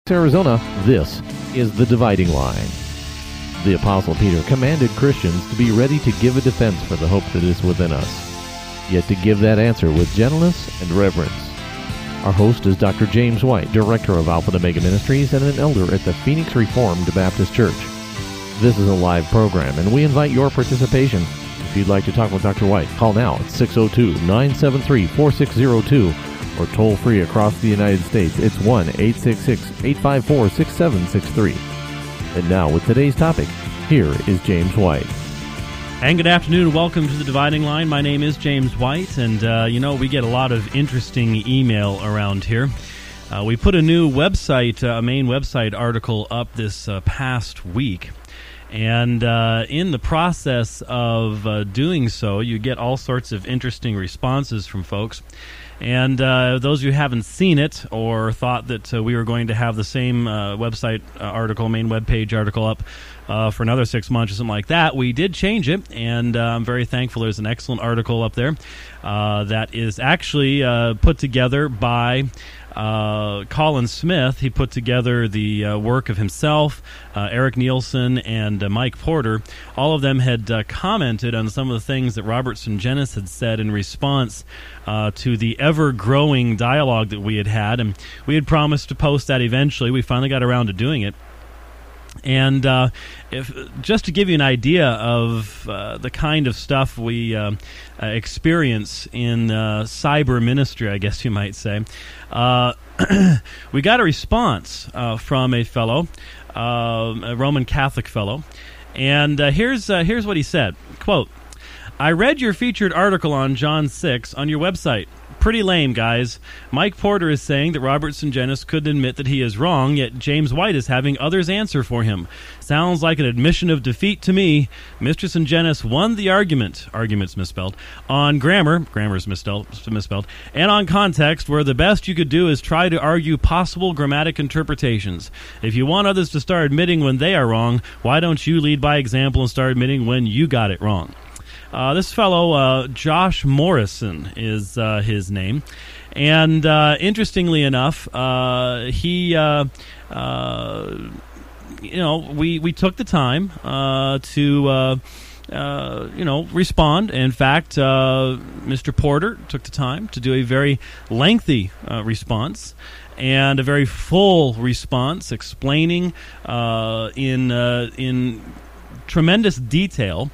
Arizona, this is The Dividing Line. The Apostle Peter commanded Christians to be ready to give a defense for the hope that is within us, yet to give that answer with gentleness and reverence. Our host is Dr. James White, Director of Alpha and Omega Ministries and an elder at the Phoenix Reformed Baptist Church. This is a live program, and we invite your participation. If you'd like to talk with Dr. White, call now at 602-973-4602 or toll free across the United States. It's 1-866-854-6763. And now with today's topic, here is James White. And good afternoon and welcome to The Dividing Line. My name is James White, and we get a lot of interesting email around here. We put a new website, a main website article up this past week. And in the process of doing so, you get all sorts of interesting responses from folks. And those who haven't seen it or thought that we were going to have the same website article, main webpage article up for another 6 months or something like that, we did change it, and I'm very thankful. There's an excellent article up there that is actually put together by Colin Smith. He put together the work of himself, Eric Nielsen, and Mike Porter. All of them had commented on some of the things that Robertson Genes had said in response to the ever-growing dialogue that we had, and we had promised to post that eventually. We finally got around to doing it. And just to give you an idea of the kind of stuff we experience in cyber ministry, I guess you might say, we got a response from a fellow, a Roman Catholic fellow, and here's what he said, quote, "I read your featured article on John 6 on your website. Pretty lame, guys. Mike Porter is saying that Robertson Genes couldn't admit that he is wrong, yet James White is having others answer for him. Sounds like an admission of defeat to me. Mistress and Genes won the argument's misspelled, on grammar's misspelled, and on context, where the best you could do is try to argue possible grammatic interpretations. If you want others to start admitting when they are wrong, why don't you lead by example and start admitting when you got it wrong?" This fellow, Josh Morrison, is his name. And interestingly enough, we took the time to respond. In fact, Mr. Porter took the time to do a very lengthy response and a very full response explaining in tremendous detail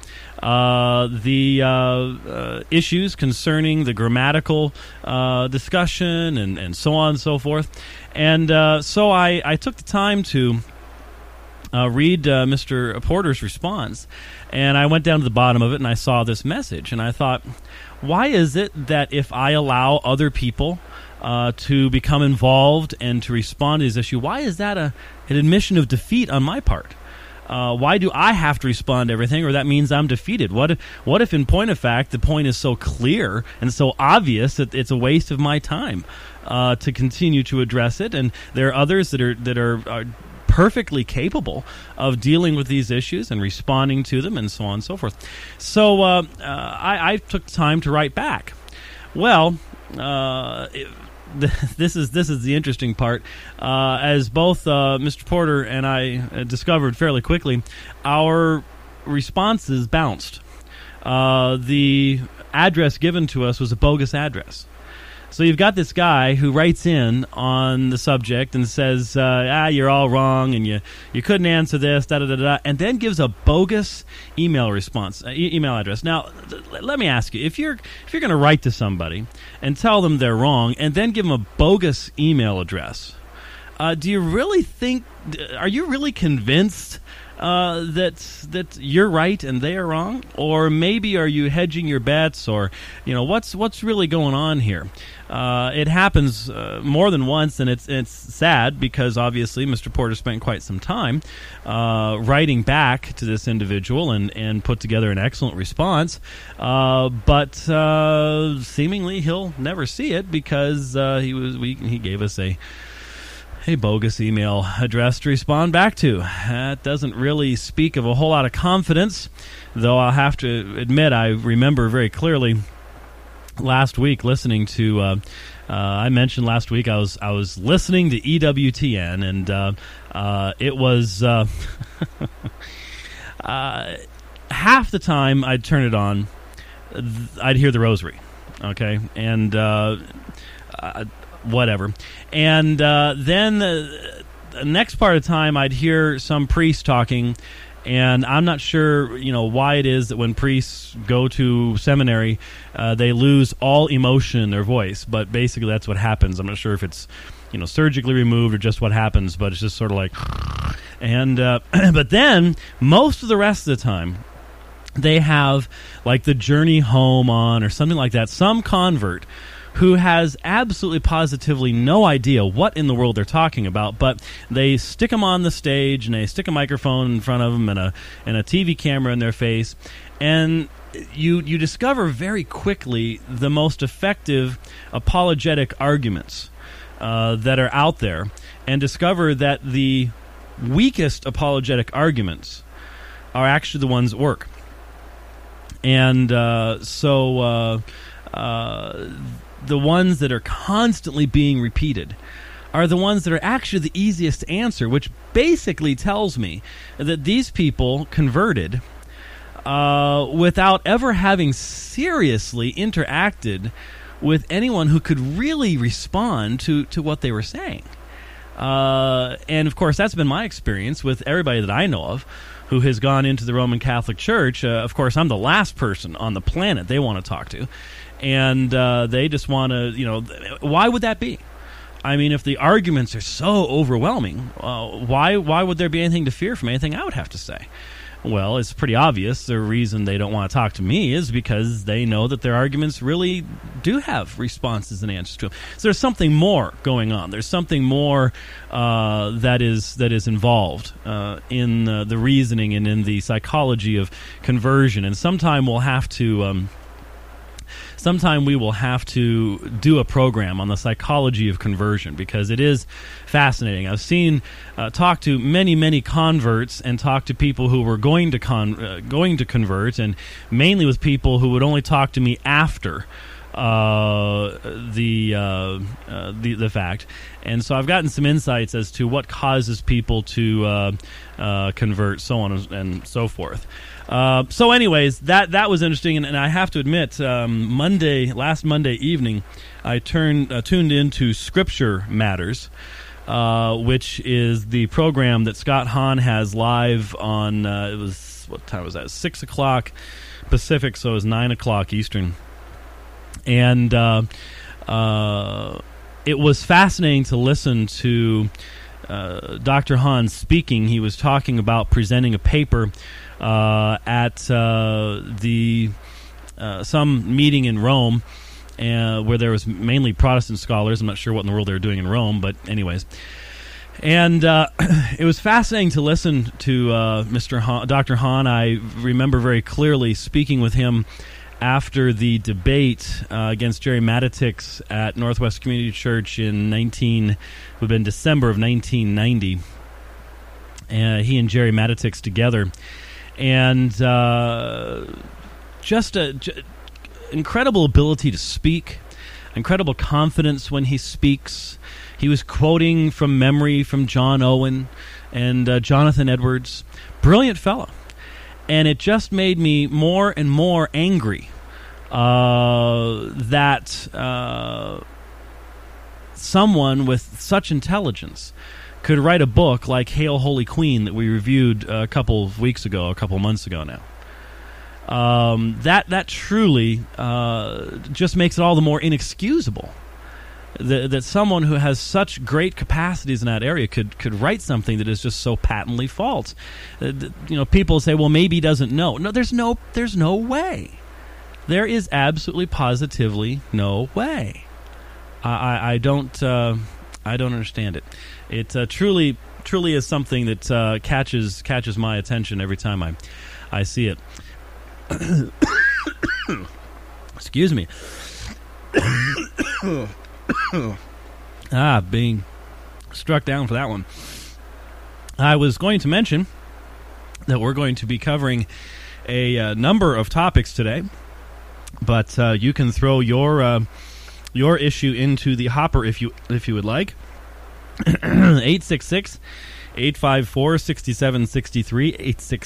the issues concerning the grammatical discussion and so on and so forth. And so I took the time to read Mr. Porter's response, and I went down to the bottom of it and I saw this message, and I thought, why is it that if I allow other people to become involved and to respond to this issue, why is that an admission of defeat on my part? Why do I have to respond to everything, or that means I'm defeated? What if, in point of fact, the point is so clear and so obvious that it's a waste of my time to continue to address it? And there are others that are perfectly capable of dealing with these issues and responding to them, and so on and so forth. So I took time to write back. Well, this is the interesting part. As both Mr. Porter and I discovered fairly quickly, our responses bounced. The address given to us was a bogus address. So you've got this guy who writes in on the subject and says, you're all wrong, and you couldn't answer this, da-da-da-da, and then gives a bogus email response, email address. Now, let me ask you, if you're going to write to somebody and tell them they're wrong and then give them a bogus email address, do you really think, are you really convinced that you're right and they are wrong? Or maybe are you hedging your bets, or what's really going on here? It happens more than once, and it's sad because obviously Mr. Porter spent quite some time writing back to this individual and put together an excellent response, but seemingly he'll never see it because he gave us a bogus email address to respond back to. That doesn't really speak of a whole lot of confidence, though I'll have to admit I remember very clearly last week listening to. I mentioned last week I was listening to EWTN, and it was half the time I'd turn it on, I'd hear the rosary, okay, and whatever, and then the next part of the time I'd hear some priest talking. And I'm not sure, why it is that when priests go to seminary, they lose all emotion in their voice. But basically, that's what happens. I'm not sure if it's, surgically removed or just what happens. But it's just sort of like, and but then most of the rest of the time, they have like the Journey Home on or something like that. Some convert who has absolutely positively no idea what in the world they're talking about, but they stick them on the stage and they stick a microphone in front of them and a TV camera in their face, and you discover very quickly the most effective apologetic arguments that are out there, and discover that the weakest apologetic arguments are actually the ones that work. And the ones that are constantly being repeated are the ones that are actually the easiest to answer, which basically tells me that these people converted without ever having seriously interacted with anyone who could really respond to what they were saying. And, of course, that's been my experience with everybody that I know of who has gone into the Roman Catholic Church. Of course, I'm the last person on the planet they want to talk to. And they just want to, why would that be? I mean, if the arguments are so overwhelming, why would there be anything to fear from anything I would have to say? Well, it's pretty obvious. The reason they don't want to talk to me is because they know that their arguments really do have responses and answers to them. So there's something more going on. There's something more that is involved in the reasoning and in the psychology of conversion. And sometime we will have to do a program on the psychology of conversion, because it is fascinating. I've seen, talk to many converts, and talk to people who were going to convert, and mainly with people who would only talk to me after the fact. And so I've gotten some insights as to what causes people to convert, so on and so forth. So anyways, that was interesting, and I have to admit, last Monday evening, I tuned into Scripture Matters, which is the program that Scott Hahn has live on, what time was that? 6 o'clock Pacific, so it was 9 o'clock Eastern. And it was fascinating to listen to Dr. Hahn speaking. He was talking about presenting a paper at some meeting in Rome, where there was mainly Protestant scholars. I'm not sure what in the world they were doing in Rome, but anyways. And it was fascinating to listen to Dr. Hahn. I remember very clearly speaking with him after the debate against Jerry Matitix at Northwest Community Church in December of 1990. He and Jerry Matitix together. And just incredible ability to speak, incredible confidence when he speaks. He was quoting from memory from John Owen and Jonathan Edwards. Brilliant fellow. And it just made me more and more angry that someone with such intelligence could write a book like Hail Holy Queen that we reviewed a couple months ago now. That truly just makes it all the more inexcusable that someone who has such great capacities in that area could write something that is just so patently false. People say, well, maybe he doesn't know. No, there's no way. There is absolutely positively no way. I don't understand it. It truly is something that catches my attention every time I see it. Excuse me. Being struck down for that one. I was going to mention that we're going to be covering a number of topics today. But you can throw your issue into the hopper if you would like. 866 854-6763,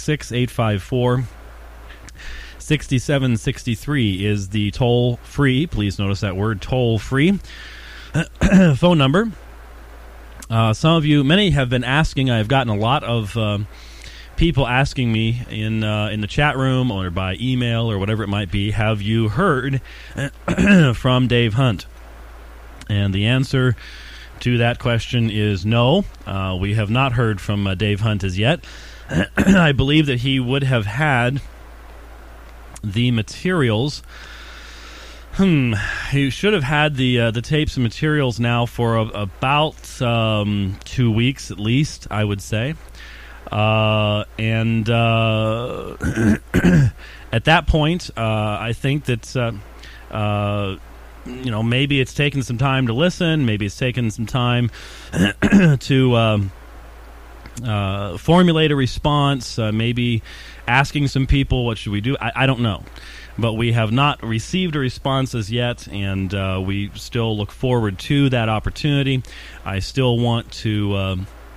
866-854-6763 is the toll-free, please notice that word, toll-free, phone number. Some of you, many have been asking, I've gotten a lot of people asking me in the chat room or by email or whatever it might be, have you heard from Dave Hunt? And the answer to that question is no. We have not heard from Dave Hunt as yet. I believe that he would have had the materials. He should have had the tapes and materials now for about 2 weeks at least, I would say. And at that point, I think that maybe it's taken some time to listen. Maybe it's taken some time to formulate a response. Maybe asking some people, what should we do? I don't know. But we have not received a response as yet, and we still look forward to that opportunity. I still want to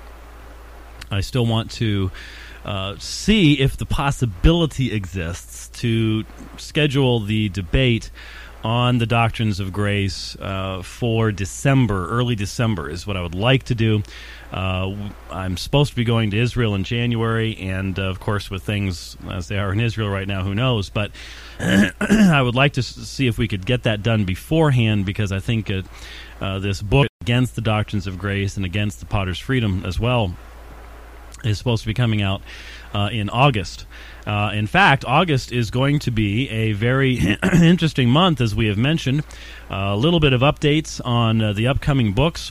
see if the possibility exists to schedule the debate on the doctrines of grace for December, early December is what I would like to do. I'm supposed to be going to Israel in January, and of course with things as they are in Israel right now, who knows, but I would like to see if we could get that done beforehand, because I think this book against the doctrines of grace and against the Potter's Freedom as well is supposed to be coming out in August. In fact, August is going to be a very interesting month, as we have mentioned. A little bit of updates on the upcoming books.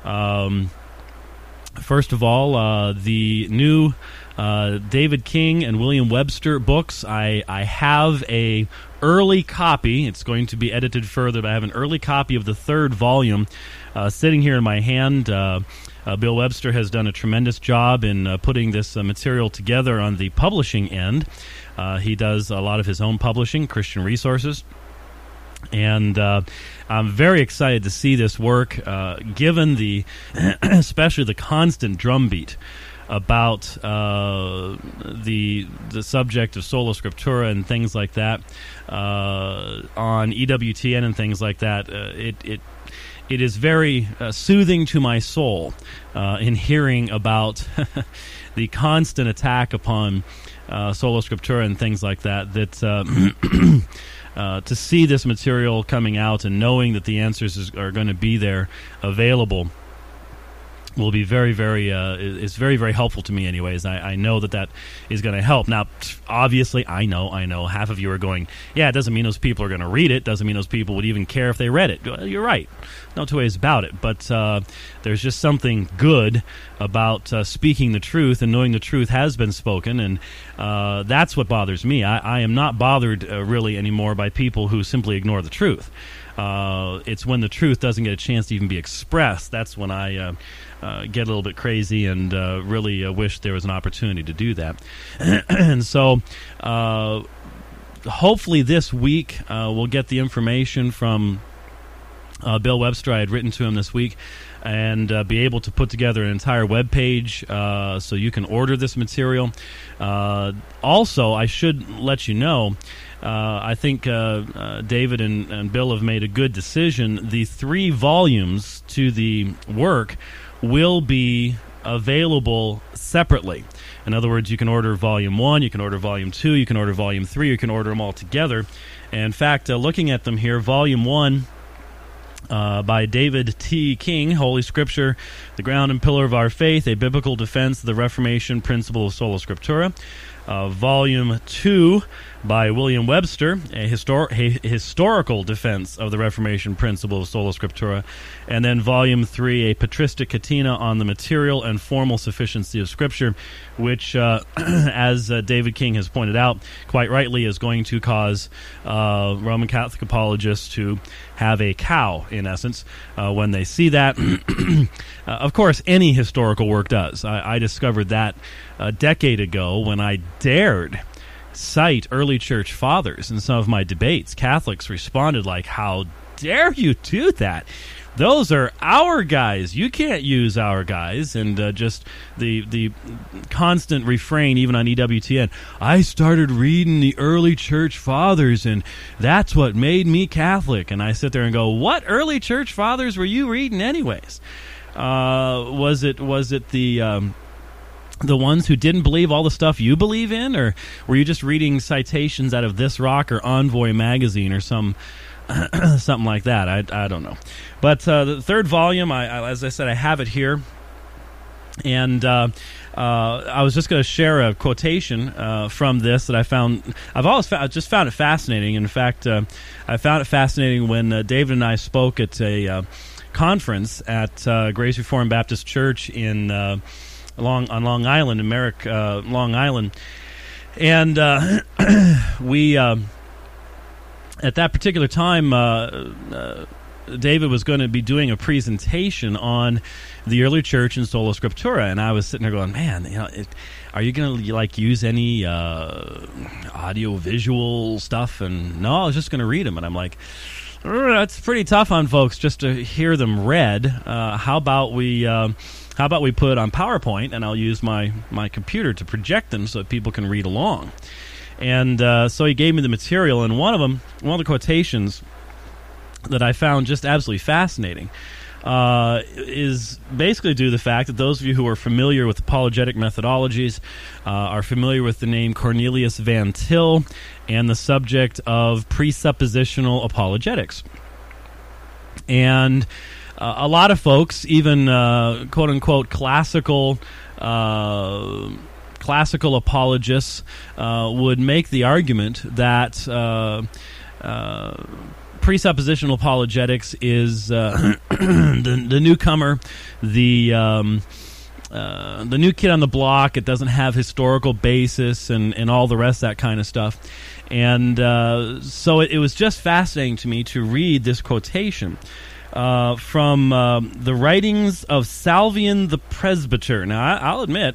First of all, the new David King and William Webster books. I have a early copy. It's going to be edited further, but I have an early copy of the third volume sitting here in my hand. Bill Webster has done a tremendous job in putting this material together on the publishing end. He does a lot of his own publishing, Christian Resources. And I'm very excited to see this work, given the, especially the constant drumbeat about the subject of Sola Scriptura and things like that on EWTN and things like that. It is very soothing to my soul in hearing about the constant attack upon Sola Scriptura and things like that. To see this material coming out and knowing that the answers are going to be there available will be very, very, it's very, very helpful to me anyways. I know that is going to help. Now, obviously, I know, half of you are going, yeah, it doesn't mean those people are going to read it, doesn't mean those people would even care if they read it. You're right. No two ways about it. But there's just something good about speaking the truth and knowing the truth has been spoken, and that's what bothers me. I am not bothered really anymore by people who simply ignore the truth. It's when the truth doesn't get a chance to even be expressed. That's when I get a little bit crazy and really wish there was an opportunity to do that. And so hopefully this week we'll get the information from Bill Webster. I had written to him this week, and be able to put together an entire web page so you can order this material. Also, I should let you know, I think David and Bill have made a good decision. The 3 volumes to the work will be available separately. In other words, you can order Volume 1, you can order Volume 2, you can order Volume 3, you can order them all together. And in fact, looking at them here, Volume 1 by David T. King, Holy Scripture, the Ground and Pillar of Our Faith, A Biblical Defense of the Reformation Principle of Sola Scriptura. Volume 2 by William Webster, a historical defense of the Reformation principle of Sola Scriptura. And then Volume 3, a patristic catena on the material and formal sufficiency of Scripture, which, as David King has pointed out, quite rightly is going to cause Roman Catholic apologists to have a cow, in essence, when they see that. Of course, any historical work does. I discovered that a decade ago when I dared cite early church fathers in some of my debates, Catholics responded like, "How dare you do that? Those are our guys. You can't use our guys." And just the constant refrain, even on EWTN, "I started reading the early church fathers, and that's what made me Catholic." And I sit there and go, what early church fathers were you reading anyways? Was it the ones who didn't believe all the stuff you believe in, or were you just reading citations out of This Rock or Envoy magazine or something like that? I don't know. But the third volume, as I said, I have it here. And I was just going to share a quotation from this that I found. I just found it fascinating. In fact, I found it fascinating when David and I spoke at a conference at Grace Reformed Baptist Church on Long Island, in Merrick, Long Island. And we... at that particular time, David was going to be doing a presentation on the early church and Sola Scriptura, and I was sitting there going, "Man, are you going to use any audio visual stuff?" And no, I was just going to read them. And I'm like, that's pretty tough on folks just to hear them read. How about we put on PowerPoint, and I'll use my computer to project them so that people can read along. And so he gave me the material, and one of the quotations that I found just absolutely fascinating is basically due to the fact that those of you who are familiar with apologetic methodologies are familiar with the name Cornelius Van Til and the subject of presuppositional apologetics. And a lot of folks, even quote-unquote classical apologists would make the argument that presuppositional apologetics is the newcomer, the new kid on the block. It doesn't have historical basis and all the rest of that kind of stuff. And so it was just fascinating to me to read this quotation from the writings of Salvian the Presbyter. Now, I'll admit,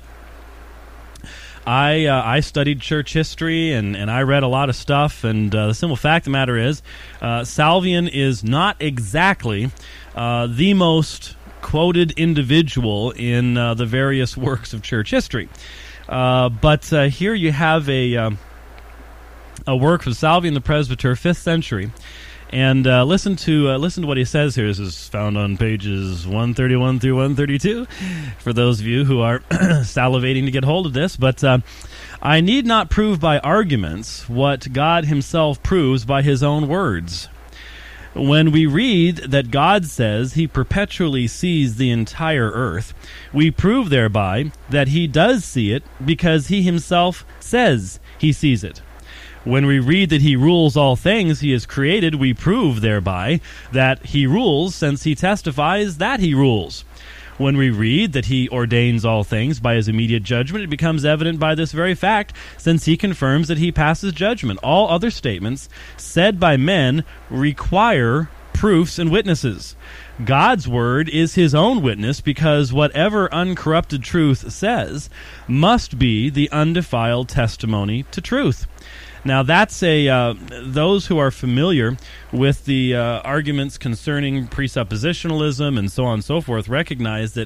I studied church history and I read a lot of stuff, and the simple fact of the matter is Salvian is not exactly the most quoted individual in the various works of church history. But here you have a work from Salvian the Presbyter, 5th century. And listen to what he says here. This is found on pages 131 through 132 for those of you who are salivating to get hold of this. But I need not prove by arguments what God himself proves by his own words. When we read that God says he perpetually sees the entire earth, we prove thereby that he does see it because he himself says he sees it. When we read that he rules all things he has created, we prove thereby that he rules since he testifies that he rules. When we read that he ordains all things by his immediate judgment, it becomes evident by this very fact, since he confirms that he passes judgment. All other statements said by men require proofs and witnesses. God's word is his own witness, because whatever uncorrupted truth says must be the undefiled testimony to truth. Now, that's those who are familiar with the arguments concerning presuppositionalism and so on and so forth recognize that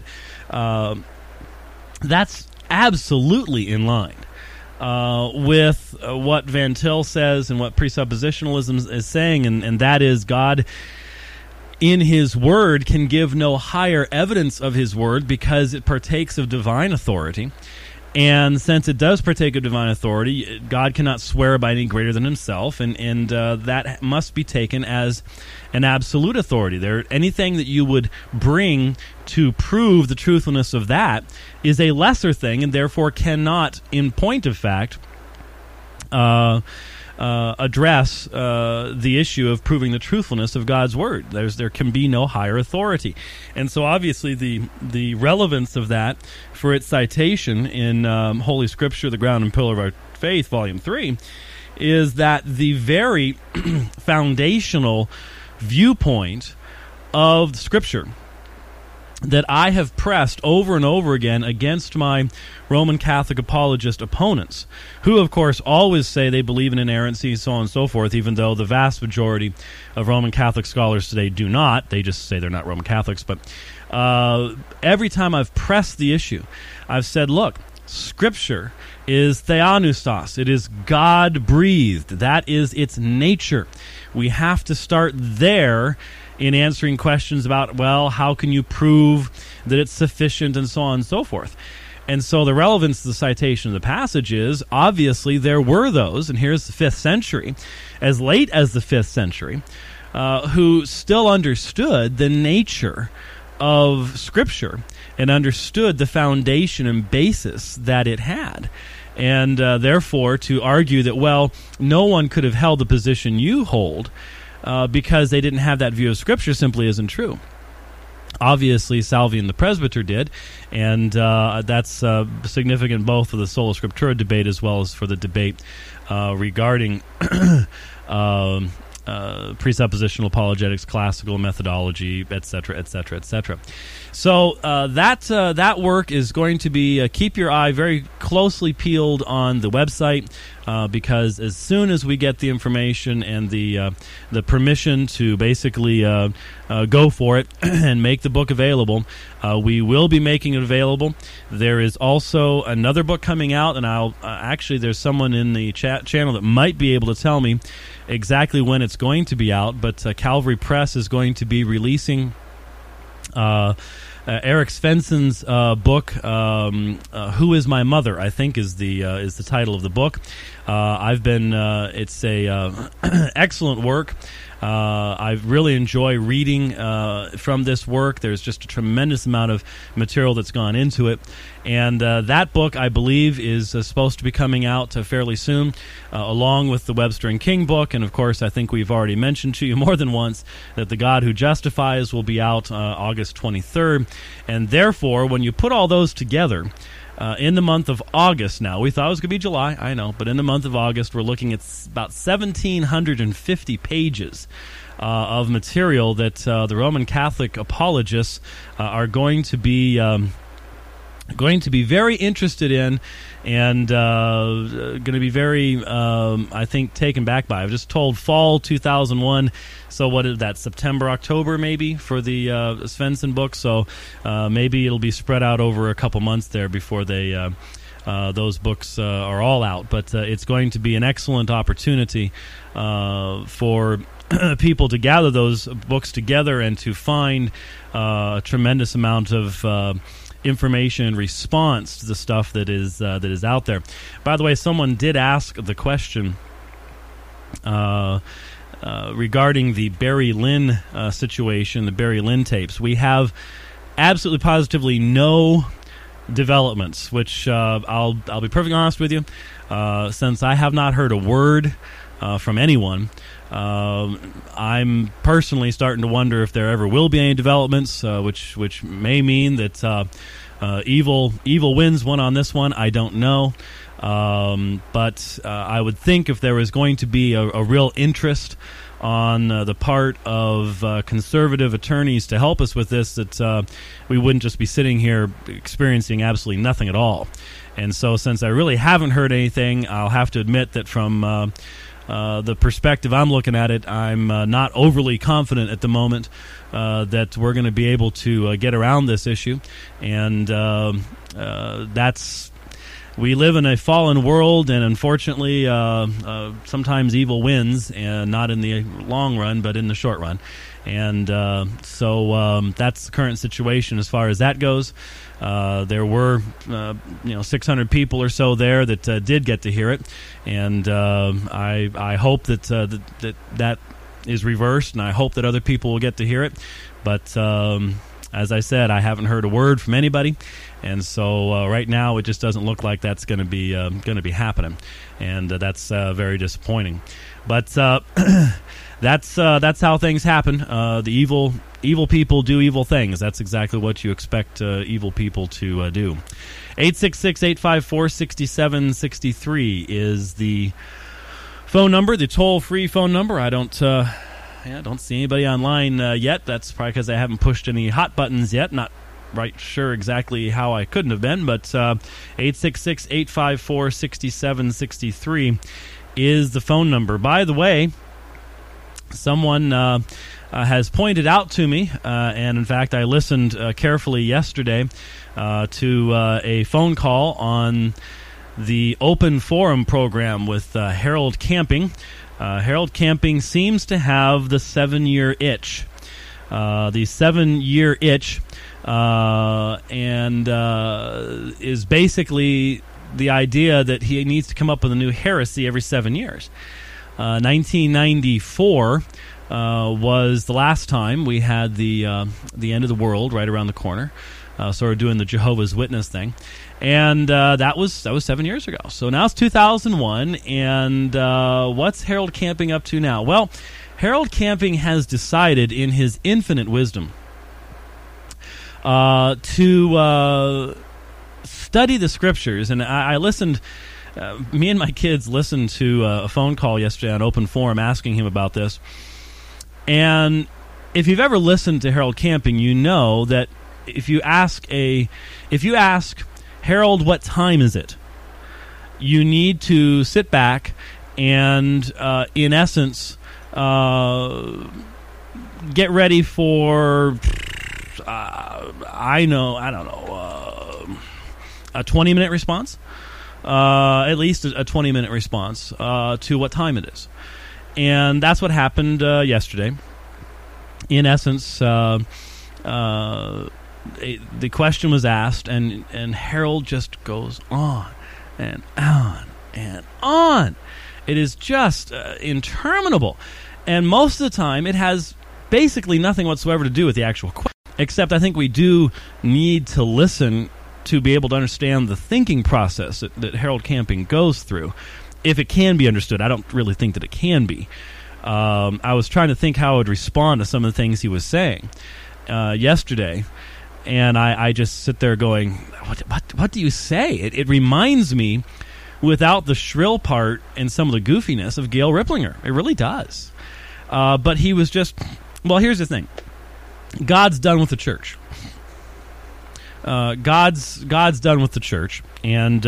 that's absolutely in line with what Van Til says and what presuppositionalism is saying, and that is God in his word can give no higher evidence of his word because it partakes of divine authority. And since it does partake of divine authority, God cannot swear by any greater than himself, and that must be taken as an absolute authority. Anything that you would bring to prove the truthfulness of that is a lesser thing, and therefore cannot, in point of fact, address the issue of proving the truthfulness of God's word. There can be no higher authority. And so obviously the relevance of that for its citation in Holy Scripture, the Ground and Pillar of Our Faith, Volume 3, is that the very foundational viewpoint of Scripture that I have pressed over and over again against my Roman Catholic apologist opponents, who, of course, always say they believe in inerrancy, so on and so forth, even though the vast majority of Roman Catholic scholars today do not. They just say they're not Roman Catholics. But every time I've pressed the issue, I've said, look, Scripture is theopneustos. It is God-breathed. That is its nature. We have to start there in answering questions about, well, how can you prove that it's sufficient and so on and so forth. And so the relevance of the citation of the passage is, obviously, there were those, and here's the 5th century, as late as the 5th century, who still understood the nature of Scripture and understood the foundation and basis that it had. And therefore, to argue that, well, no one could have held the position you hold because they didn't have that view of Scripture simply isn't true. Obviously, Salvian the Presbyter did, and that's significant both for the Sola Scriptura debate as well as for the debate regarding presuppositional apologetics, classical methodology, etc., etc., etc. So that work is going to be keep your eye very closely peeled on the website because as soon as we get the information and the permission to basically go for it and make the book available, we will be making it available. There is also another book coming out, and I'll actually there's someone in the channel that might be able to tell me exactly when it's going to be out, but Calvary Press is going to be releasing Eric Svensson's book, "Who Is My Mother?" I think is the title of the book. It's a excellent work. I really enjoy reading from this work. There's just a tremendous amount of material that's gone into it. And that book, I believe, is supposed to be coming out fairly soon, along with the Webster and King book. And, of course, I think we've already mentioned to you more than once that The God Who Justifies will be out August 23rd. And, therefore, when you put all those together, in the month of August now, we thought it was going to be July, I know, but in the month of August, we're looking at about 1,750 pages of material that the Roman Catholic apologists are going to be very interested in and going to be very, I think, taken back by. I was just told fall 2001, so what is that, September, October maybe for the Svensson book, so maybe it'll be spread out over a couple months there before they those books are all out. But it's going to be an excellent opportunity for people to gather those books together and to find a tremendous amount of information in response to the stuff that is out there. By the way, someone did ask the question regarding the Barry Lynn situation, the Barry Lynn tapes. We have absolutely positively no developments, which I'll be perfectly honest with you, since I have not heard a word from anyone. I'm personally starting to wonder if there ever will be any developments, which may mean that evil wins one on this one. I don't know, but I would think if there was going to be a real interest on the part of conservative attorneys to help us with this, that we wouldn't just be sitting here experiencing absolutely nothing at all. And so since I really haven't heard anything, I'll have to admit that from the perspective I'm looking at it, I'm not overly confident at the moment that we're going to be able to get around this issue. And we live in a fallen world, and unfortunately, sometimes evil wins, and not in the long run, but in the short run. And so that's the current situation as far as that goes. There were 600 people or so there that did get to hear it, and I hope that that is reversed, and I hope that other people will get to hear it. But as I said, I haven't heard a word from anybody, and so right now it just doesn't look like that's going to be happening, and that's very disappointing. But that's how things happen. The evil people do evil things. That's exactly what you expect evil people to do. 866-854-6763 is the phone number, the toll-free phone number. I don't see anybody online yet. That's probably because I haven't pushed any hot buttons yet. Not right sure exactly how I couldn't have been, but 866-854-6763 is the phone number. By the way, someone has pointed out to me, and in fact I listened carefully yesterday to a phone call on the Open Forum program with Harold Camping. Harold Camping seems to have the 7-year itch. The 7-year itch and is basically the idea that he needs to come up with a new heresy every 7 years. 1994 was the last time we had the end of the world right around the corner. Sort of doing the Jehovah's Witness thing, and that was 7 years ago. So now it's 2001, and what's Harold Camping up to now? Well, Harold Camping has decided, in his infinite wisdom, to study the Scriptures. And I listened. Me and my kids listened to a phone call yesterday on Open Forum asking him about this. And if you've ever listened to Harold Camping, you know that if you ask Harold, what time is it? You need to sit back and, in essence, get ready for a 20-minute response, at least a 20-minute response to what time it is, and that's what happened yesterday. In essence, the question was asked, and Harold just goes on and on and on. It is just interminable. And most of the time, it has basically nothing whatsoever to do with the actual question. Except I think we do need to listen to be able to understand the thinking process that Harold Camping goes through, if it can be understood. I don't really think that it can be. I was trying to think how I would respond to some of the things he was saying yesterday. And I just sit there going, what do you say? It reminds me, without the shrill part and some of the goofiness, of Gail Ripplinger. It really does. But he was just... Well, here's the thing. God's done with the church. God's done with the church. And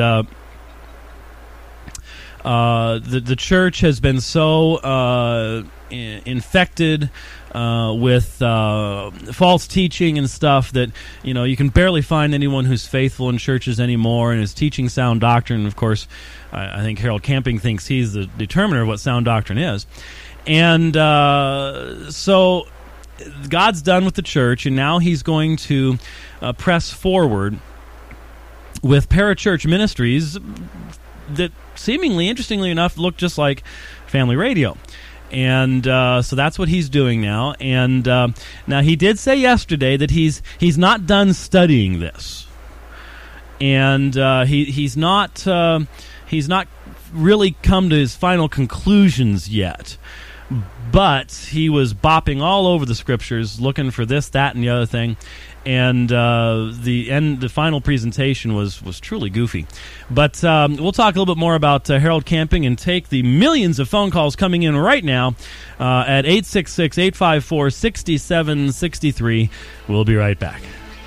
the church has been so infected with false teaching and stuff that, you can barely find anyone who's faithful in churches anymore and is teaching sound doctrine. Of course, I think Harold Camping thinks he's the determiner of what sound doctrine is. And so God's done with the church, and now he's going to press forward with parachurch ministries that seemingly, interestingly enough, look just like Family Radio. And so that's what he's doing now. And now he did say yesterday that he's not done studying this, and he's not really come to his final conclusions yet. But he was bopping all over the Scriptures, looking for this, that, and the other thing. And the final presentation was truly goofy. But we'll talk a little bit more about Harold Camping and take the millions of phone calls coming in right now at 866-854-6763. We'll be right back.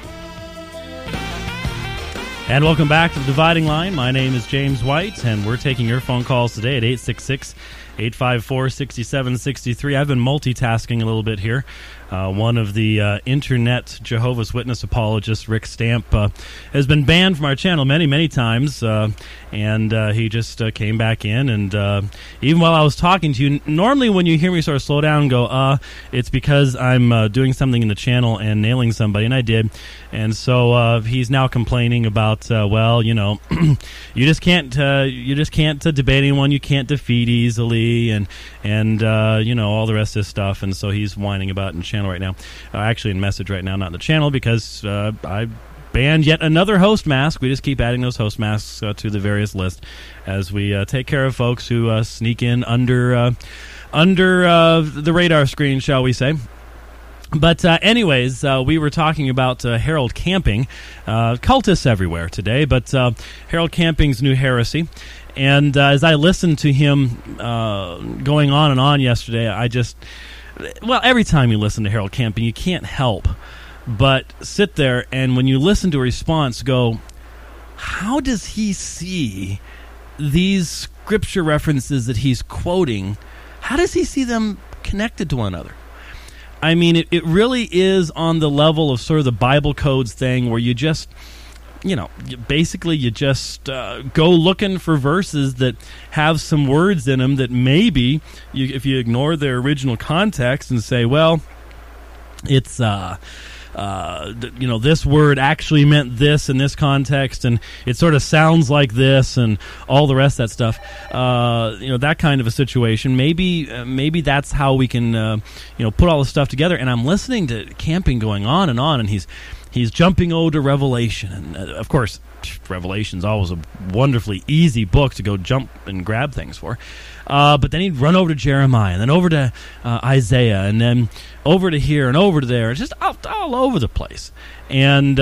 And welcome back to the Dividing Line. My name is James White, and we're taking your phone calls today at 866-854-6763. I've been multitasking a little bit here. One of the internet Jehovah's Witness apologists, Rick Stamp, has been banned from our channel many, many times, and he just came back in. And even while I was talking to you, normally when you hear me sort of slow down and go, it's because I'm doing something in the channel and nailing somebody, and I did. And so he's now complaining about, you just can't debate anyone, you can't defeat easily, and all the rest of this stuff. And so he's whining about it in the channel right now, actually in message right now, not in the channel, because I banned yet another host mask. We just keep adding those host masks to the various lists as we take care of folks who sneak in under the radar screen, shall we say. But anyways, we were talking about Harold Camping, cultists everywhere today, but Harold Camping's new heresy. And as I listened to him going on and on yesterday, every time you listen to Harold Camping, you can't help but sit there and when you listen to a response, go, how does he see these scripture references that he's quoting? How does he see them connected to one another? I mean, it really is on the level of sort of the Bible codes thing where you just, basically you just go looking for verses that have some words in them that maybe, if you ignore their original context and say, well, it's, this word actually meant this in this context, and it sort of sounds like this, and all the rest of that stuff. That kind of a situation. Maybe that's how we can, put all this stuff together. And I'm listening to Camping going on, and he's jumping to Revelation, and of course, Revelation's always a wonderfully easy book to go jump and grab things for. But then he'd run over to Jeremiah, and then over to Isaiah, and then over to here and over to there. It's just all over the place. And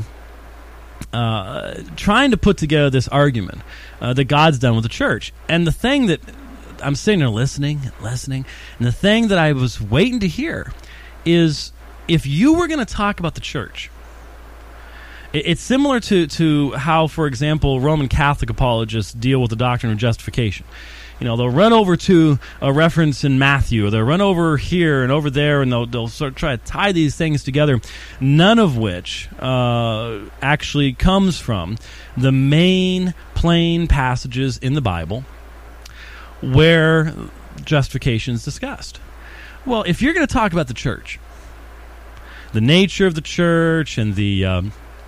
trying to put together this argument that God's done with the church. And the thing that I'm sitting there listening, and the thing that I was waiting to hear is if you were going to talk about the church, it's similar to how, for example, Roman Catholic apologists deal with the doctrine of justification. They'll run over to a reference in Matthew, or they'll run over here and over there, and they'll sort of try to tie these things together, none of which actually comes from the main plain passages in the Bible where justification is discussed. Well, if you're going to talk about the church, the nature of the church and the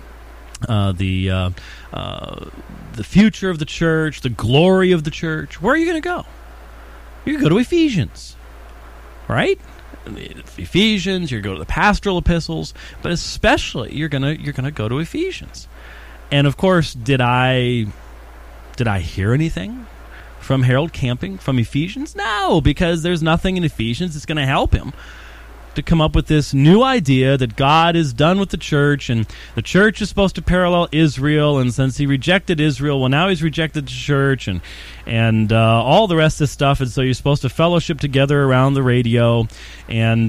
future of the church, the glory of the church, where are you going to go? You go to Ephesians, right? Ephesians. You're going to go to the pastoral epistles, but especially you're gonna go to Ephesians. And of course, did I hear anything from Harold Camping from Ephesians? No, because there's nothing in Ephesians that's going to help him to come up with this new idea that God is done with the church, and the church is supposed to parallel Israel, and since he rejected Israel, well, now he's rejected the church, and all the rest of this stuff, and so you're supposed to fellowship together around the radio, and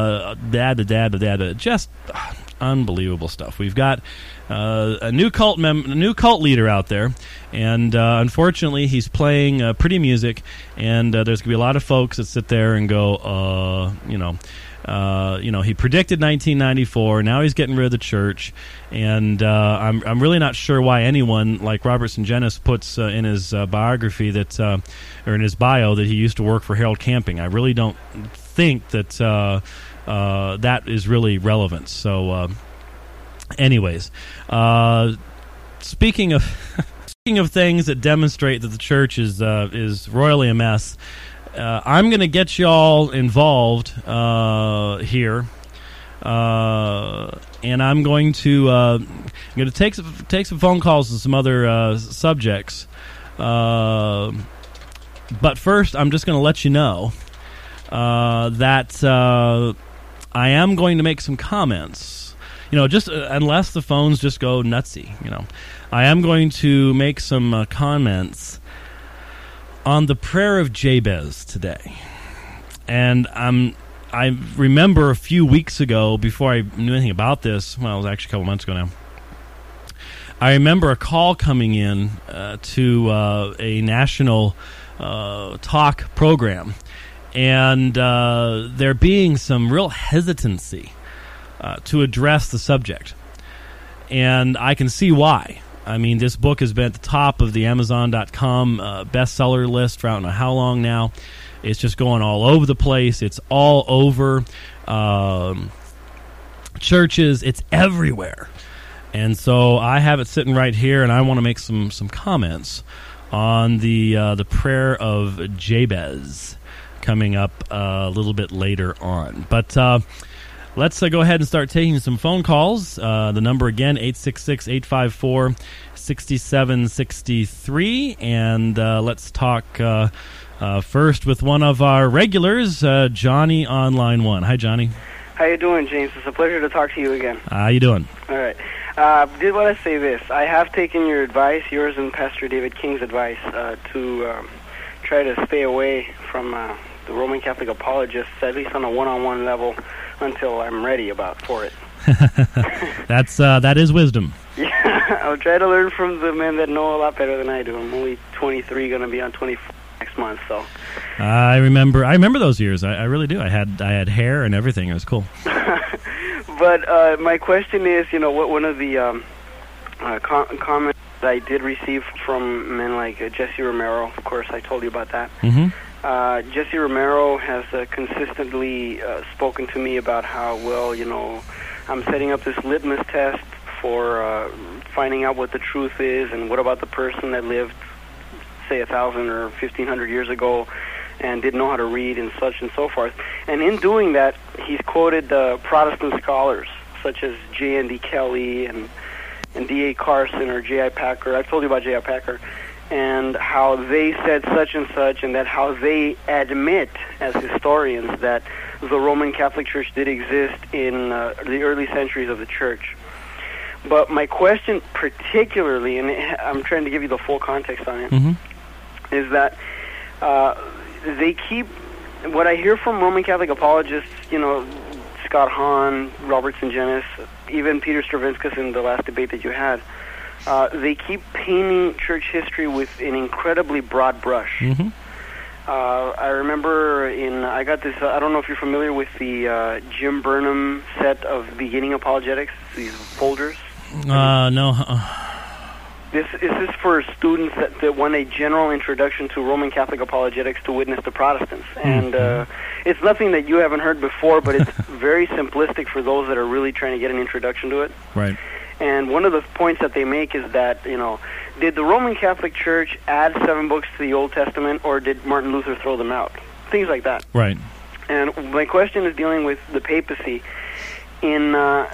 just unbelievable stuff. We've got a new cult leader out there, and unfortunately, he's playing pretty music, and there's going to be a lot of folks that sit there and go, he predicted 1994. Now he's getting rid of the church, and I'm really not sure why anyone like Robert Sungenis puts in his biography that, or in his bio, that he used to work for Harold Camping. I really don't think that that is really relevant. So, anyways, speaking of things that demonstrate that the church is royally a mess. I'm going to get you all involved here, and I'm going to take some phone calls and some other subjects. But first, I'm just going to let you know that I am going to make some comments. Just unless the phones just go nutsy. I am going to make some comments on the prayer of Jabez today. And I remember a few weeks ago, before I knew anything about this, well, it was actually a couple months ago now, I remember a call coming in to a national talk program, and there being some real hesitancy to address the subject. And I can see why. I mean, this book has been at the top of the Amazon.com bestseller list for I don't know how long now. It's just going all over the place. It's all over churches. It's everywhere. And so I have it sitting right here, and I want to make some comments on the prayer of Jabez coming up a little bit later on. But let's go ahead and start taking some phone calls. The number again, 866-854-6763. And let's talk first with one of our regulars, Johnny on line 1. Hi, Johnny. How you doing, James? It's a pleasure to talk to you again. How you doing? All right. Did want to say this. I have taken your advice, yours and Pastor David King's advice, to try to stay away from the Roman Catholic apologists, at least on a one-on-one level, until I'm ready for it. That is wisdom. Yeah, I'll try to learn from the men that know a lot better than I do. I'm only 23, going to be on 24 next month, so. I remember those years. I really do. I had hair and everything. It was cool. But my question is, what one of the comments that I did receive from men like Jesse Romero, of course, I told you about that. Mm-hmm. Jesse Romero has consistently spoken to me about how, I'm setting up this litmus test for finding out what the truth is, and what about the person that lived, say, 1,000 or 1,500 years ago and didn't know how to read and such and so forth. And in doing that, he's quoted Protestant scholars such as J.N.D. Kelly and D.A. Carson or J.I. Packer. I've told you about J.I. Packer, and how they said such and such, and that how they admit as historians that the Roman Catholic Church did exist in the early centuries of the Church. But my question particularly, and I'm trying to give you the full context on it, mm-hmm. is that they keep, what I hear from Roman Catholic apologists, Scott Hahn, Robert Sungenis, even Peter Stravinskas in the last debate that you had, they keep painting church history with an incredibly broad brush. Mm-hmm. I remember I got this, I don't know if you're familiar with the Jim Burnham set of beginning apologetics, these folders. No. This is for students that want a general introduction to Roman Catholic apologetics to witness to Protestants. And it's nothing that you haven't heard before, but it's very simplistic for those that are really trying to get an introduction to it. Right. And one of the points that they make is that, did the Roman Catholic Church add 7 books to the Old Testament, or did Martin Luther throw them out? Things like that. Right. And my question is dealing with the papacy in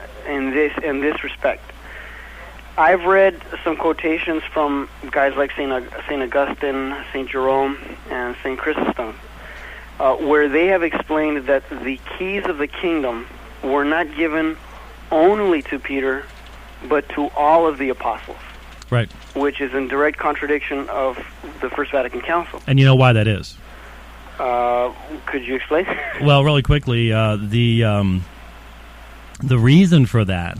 this respect. I've read some quotations from guys like St. Augustine, St. Jerome, and St. Chrysostom, where they have explained that the keys of the kingdom were not given only to Peter, but to all of the apostles. Right. Which is in direct contradiction of the First Vatican Council. And you know why that is? Could you explain? Well, really quickly, the reason for that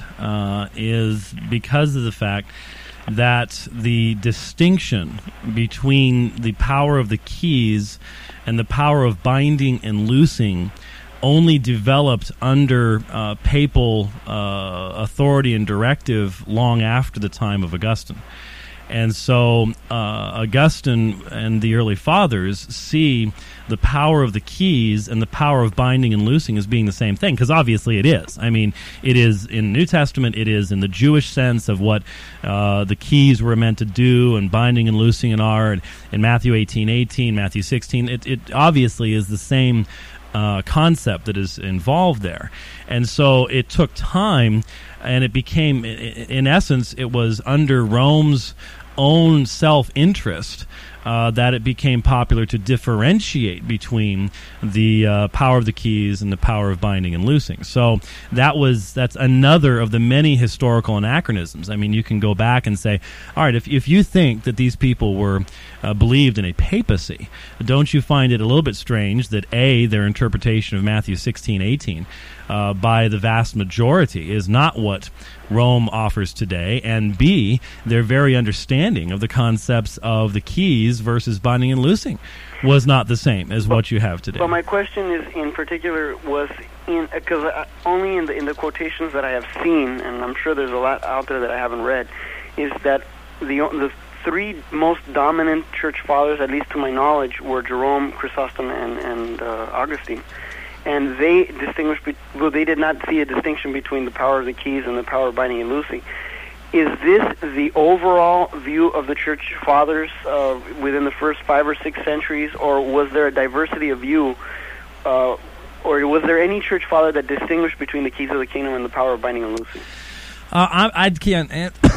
is because of the fact that the distinction between the power of the keys and the power of binding and loosing only developed under papal authority and directive long after the time of Augustine. And so Augustine and the early fathers see the power of the keys and the power of binding and loosing as being the same thing, because obviously it is. I mean, it is in the New Testament, it is in the Jewish sense of what the keys were meant to do, and binding and loosing are. And in Matthew 18:18, Matthew 16, it obviously is the same concept that is involved there. And so it took time, and it became, in essence, it was under Rome's own self-interest that it became popular to differentiate between the power of the keys and the power of binding and loosing. So that's another of the many historical anachronisms. I mean, you can go back and say, all right, if you think that these people were believed in a papacy, don't you find it a little bit strange that A, their interpretation of Matthew 16:18 by the vast majority is not what Rome offers today, and B, their very understanding of the concepts of the keys versus binding and loosing was not the same as what you have today. But my question is, in particular, was because only in the quotations that I have seen, and I'm sure there's a lot out there that I haven't read, is that the 3 most dominant church fathers, at least to my knowledge, were Jerome, Chrysostom, and Augustine. And they they did not see a distinction between the power of the keys and the power of binding and loosing. Is this the overall view of the church fathers within the first 5 or 6 centuries, or was there a diversity of view, or was there any church father that distinguished between the keys of the kingdom and the power of binding and loosing? I can't.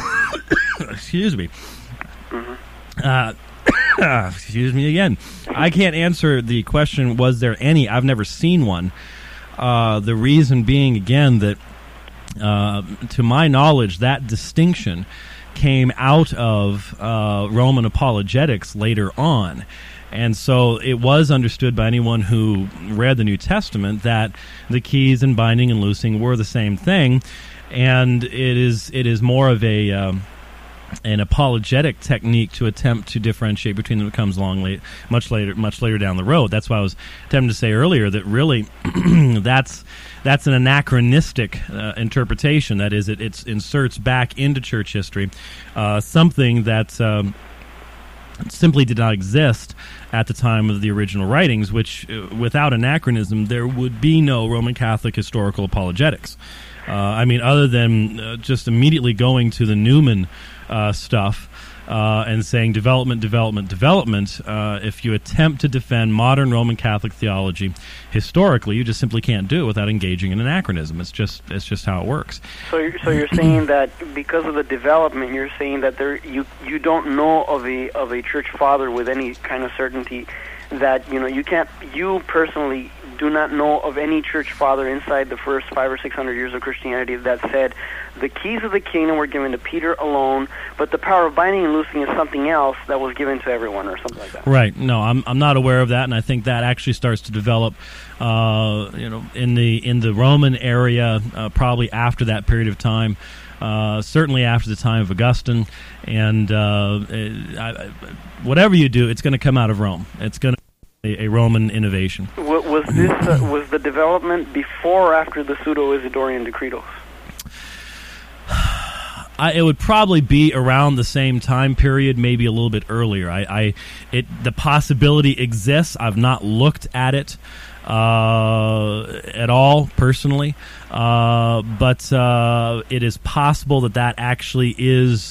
Excuse me. Mm-hmm. Excuse me again. I can't answer the question, was there any? I've never seen one. The reason being, again, that to my knowledge, that distinction came out of Roman apologetics later on. And so it was understood by anyone who read the New Testament that the keys and binding and loosing were the same thing, and it is more of an apologetic technique to attempt to differentiate between them. It comes along much later down the road. That's why I was attempting to say earlier that really that's an anachronistic interpretation. That is, it inserts back into church history something that simply did not exist at the time of the original writings, which without anachronism there would be no Roman Catholic historical apologetics. Other than just immediately going to the Newman stuff and saying development. If you attempt to defend modern Roman Catholic theology historically, you just simply can't do it without engaging in anachronism. It's just how it works. So you're saying that because of the development, you're saying that you don't know of a church father with any kind of certainty, that you personally do not know of any church father inside the first 500 or 600 years of Christianity that said the keys of the kingdom were given to Peter alone, but the power of binding and loosing is something else that was given to everyone, or something like that. Right. No, I'm not aware of that, and I think that actually starts to develop, in the Roman area, probably after that period of time. Certainly after the time of Augustine, and whatever you do, it's going to come out of Rome. It's going to be a Roman innovation. Was this was the development before or after the Pseudo-Isidorian Decretos? It would probably be around the same time period, maybe a little bit earlier. The possibility exists. I've not looked at it at all personally, but it is possible that actually is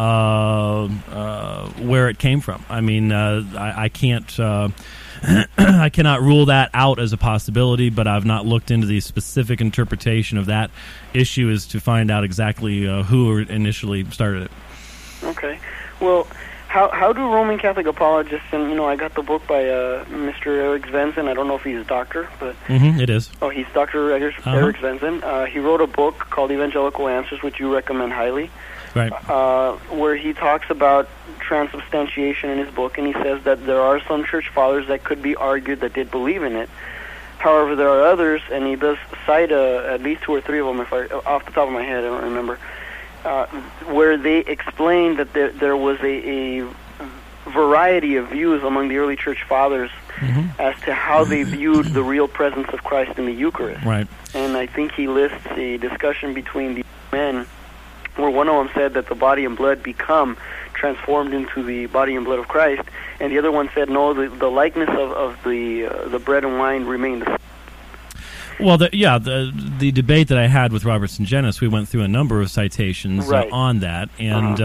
where it came from. I can't. I cannot rule that out as a possibility, but I've not looked into the specific interpretation of that issue as to find out exactly who initially started it. Okay. Well, how do Roman Catholic apologists, and I got the book by Mr. Eric Svensson. I don't know if he's a doctor, but it is. Oh, he's Dr. Eric Svensson. He wrote a book called Evangelical Answers, which you recommend highly. Right. Where he talks about transubstantiation in his book, and he says that there are some church fathers that could be argued that did believe in it. However, there are others, and he does cite at least 2 or 3 of them, off the top of my head, I don't remember, where they explain that there was a variety of views among the early church fathers as to how they viewed the real presence of Christ in the Eucharist. Right. And I think he lists a discussion between the men where one of them said that the body and blood become transformed into the body and blood of Christ, and the other one said, no, the likeness of the bread and wine remained the same. Well, the debate that I had with Robert Sungenis, we went through a number of citations on that, and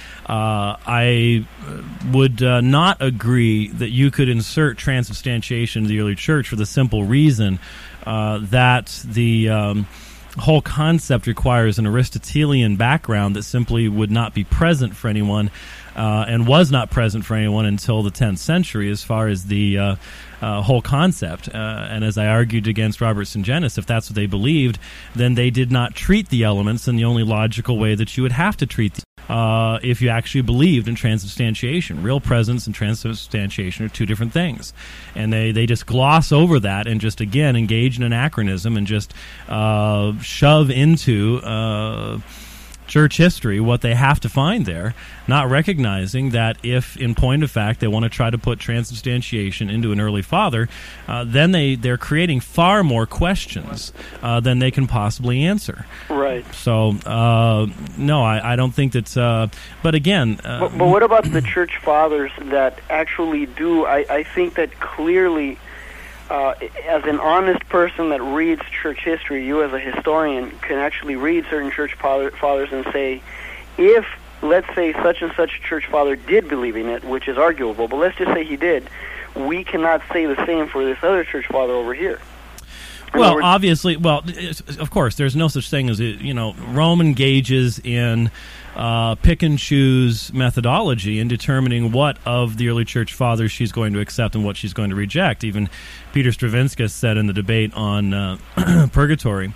I would not agree that you could insert transubstantiation into the early church for the simple reason that the whole concept requires an Aristotelian background that simply would not be present for anyone, and was not present for anyone until the 10th century as far as the whole concept. And as I argued against Robert Sungenis, if that's what they believed, then they did not treat the elements in the only logical way that you would have to treat them if you actually believed in transubstantiation. Real presence and transubstantiation are two different things. And they just gloss over that and just, again, engage in anachronism and just shove into church history what they have to find there, not recognizing that if, in point of fact, they want to try to put transubstantiation into an early father, then they're creating far more questions than they can possibly answer. Right. So, no, I don't think that... but again... but what about the church fathers that actually do... I think that clearly... as an honest person that reads church history, you as a historian can actually read certain church fathers and say, if, let's say, such and such church father did believe in it, which is arguable, but let's just say he did, we cannot say the same for this other church father over here. Well, obviously, of course, there's no such thing as, Rome engages in pick and choose methodology in determining what of the early church fathers she's going to accept and what she's going to reject. Even Peter Stravinskas said in the debate on purgatory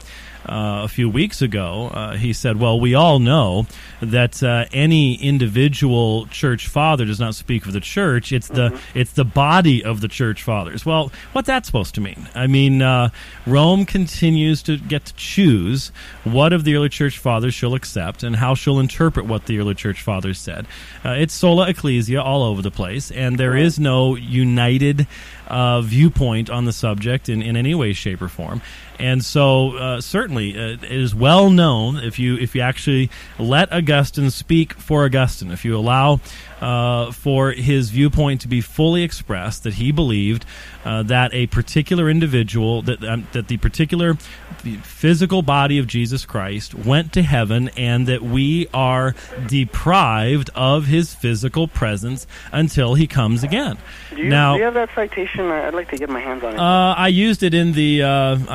a few weeks ago. He said, well, we all know that any individual church father does not speak for the church. It's the body of the church fathers. Well, what's that supposed to mean? I mean, Rome continues to get to choose what of the early church fathers she'll accept and how she'll interpret what the early church fathers said. It's sola ecclesia all over the place, and there is no united viewpoint on the subject in any way, shape, or form. And so, certainly, it is well known if you actually let Augustine speak for Augustine, if you allow for his viewpoint to be fully expressed, that he believed that a particular individual, that the particular physical body of Jesus Christ went to heaven, and that we are deprived of his physical presence until he comes again. Do you have that citation? I'd like to get my hands on it. I used it in the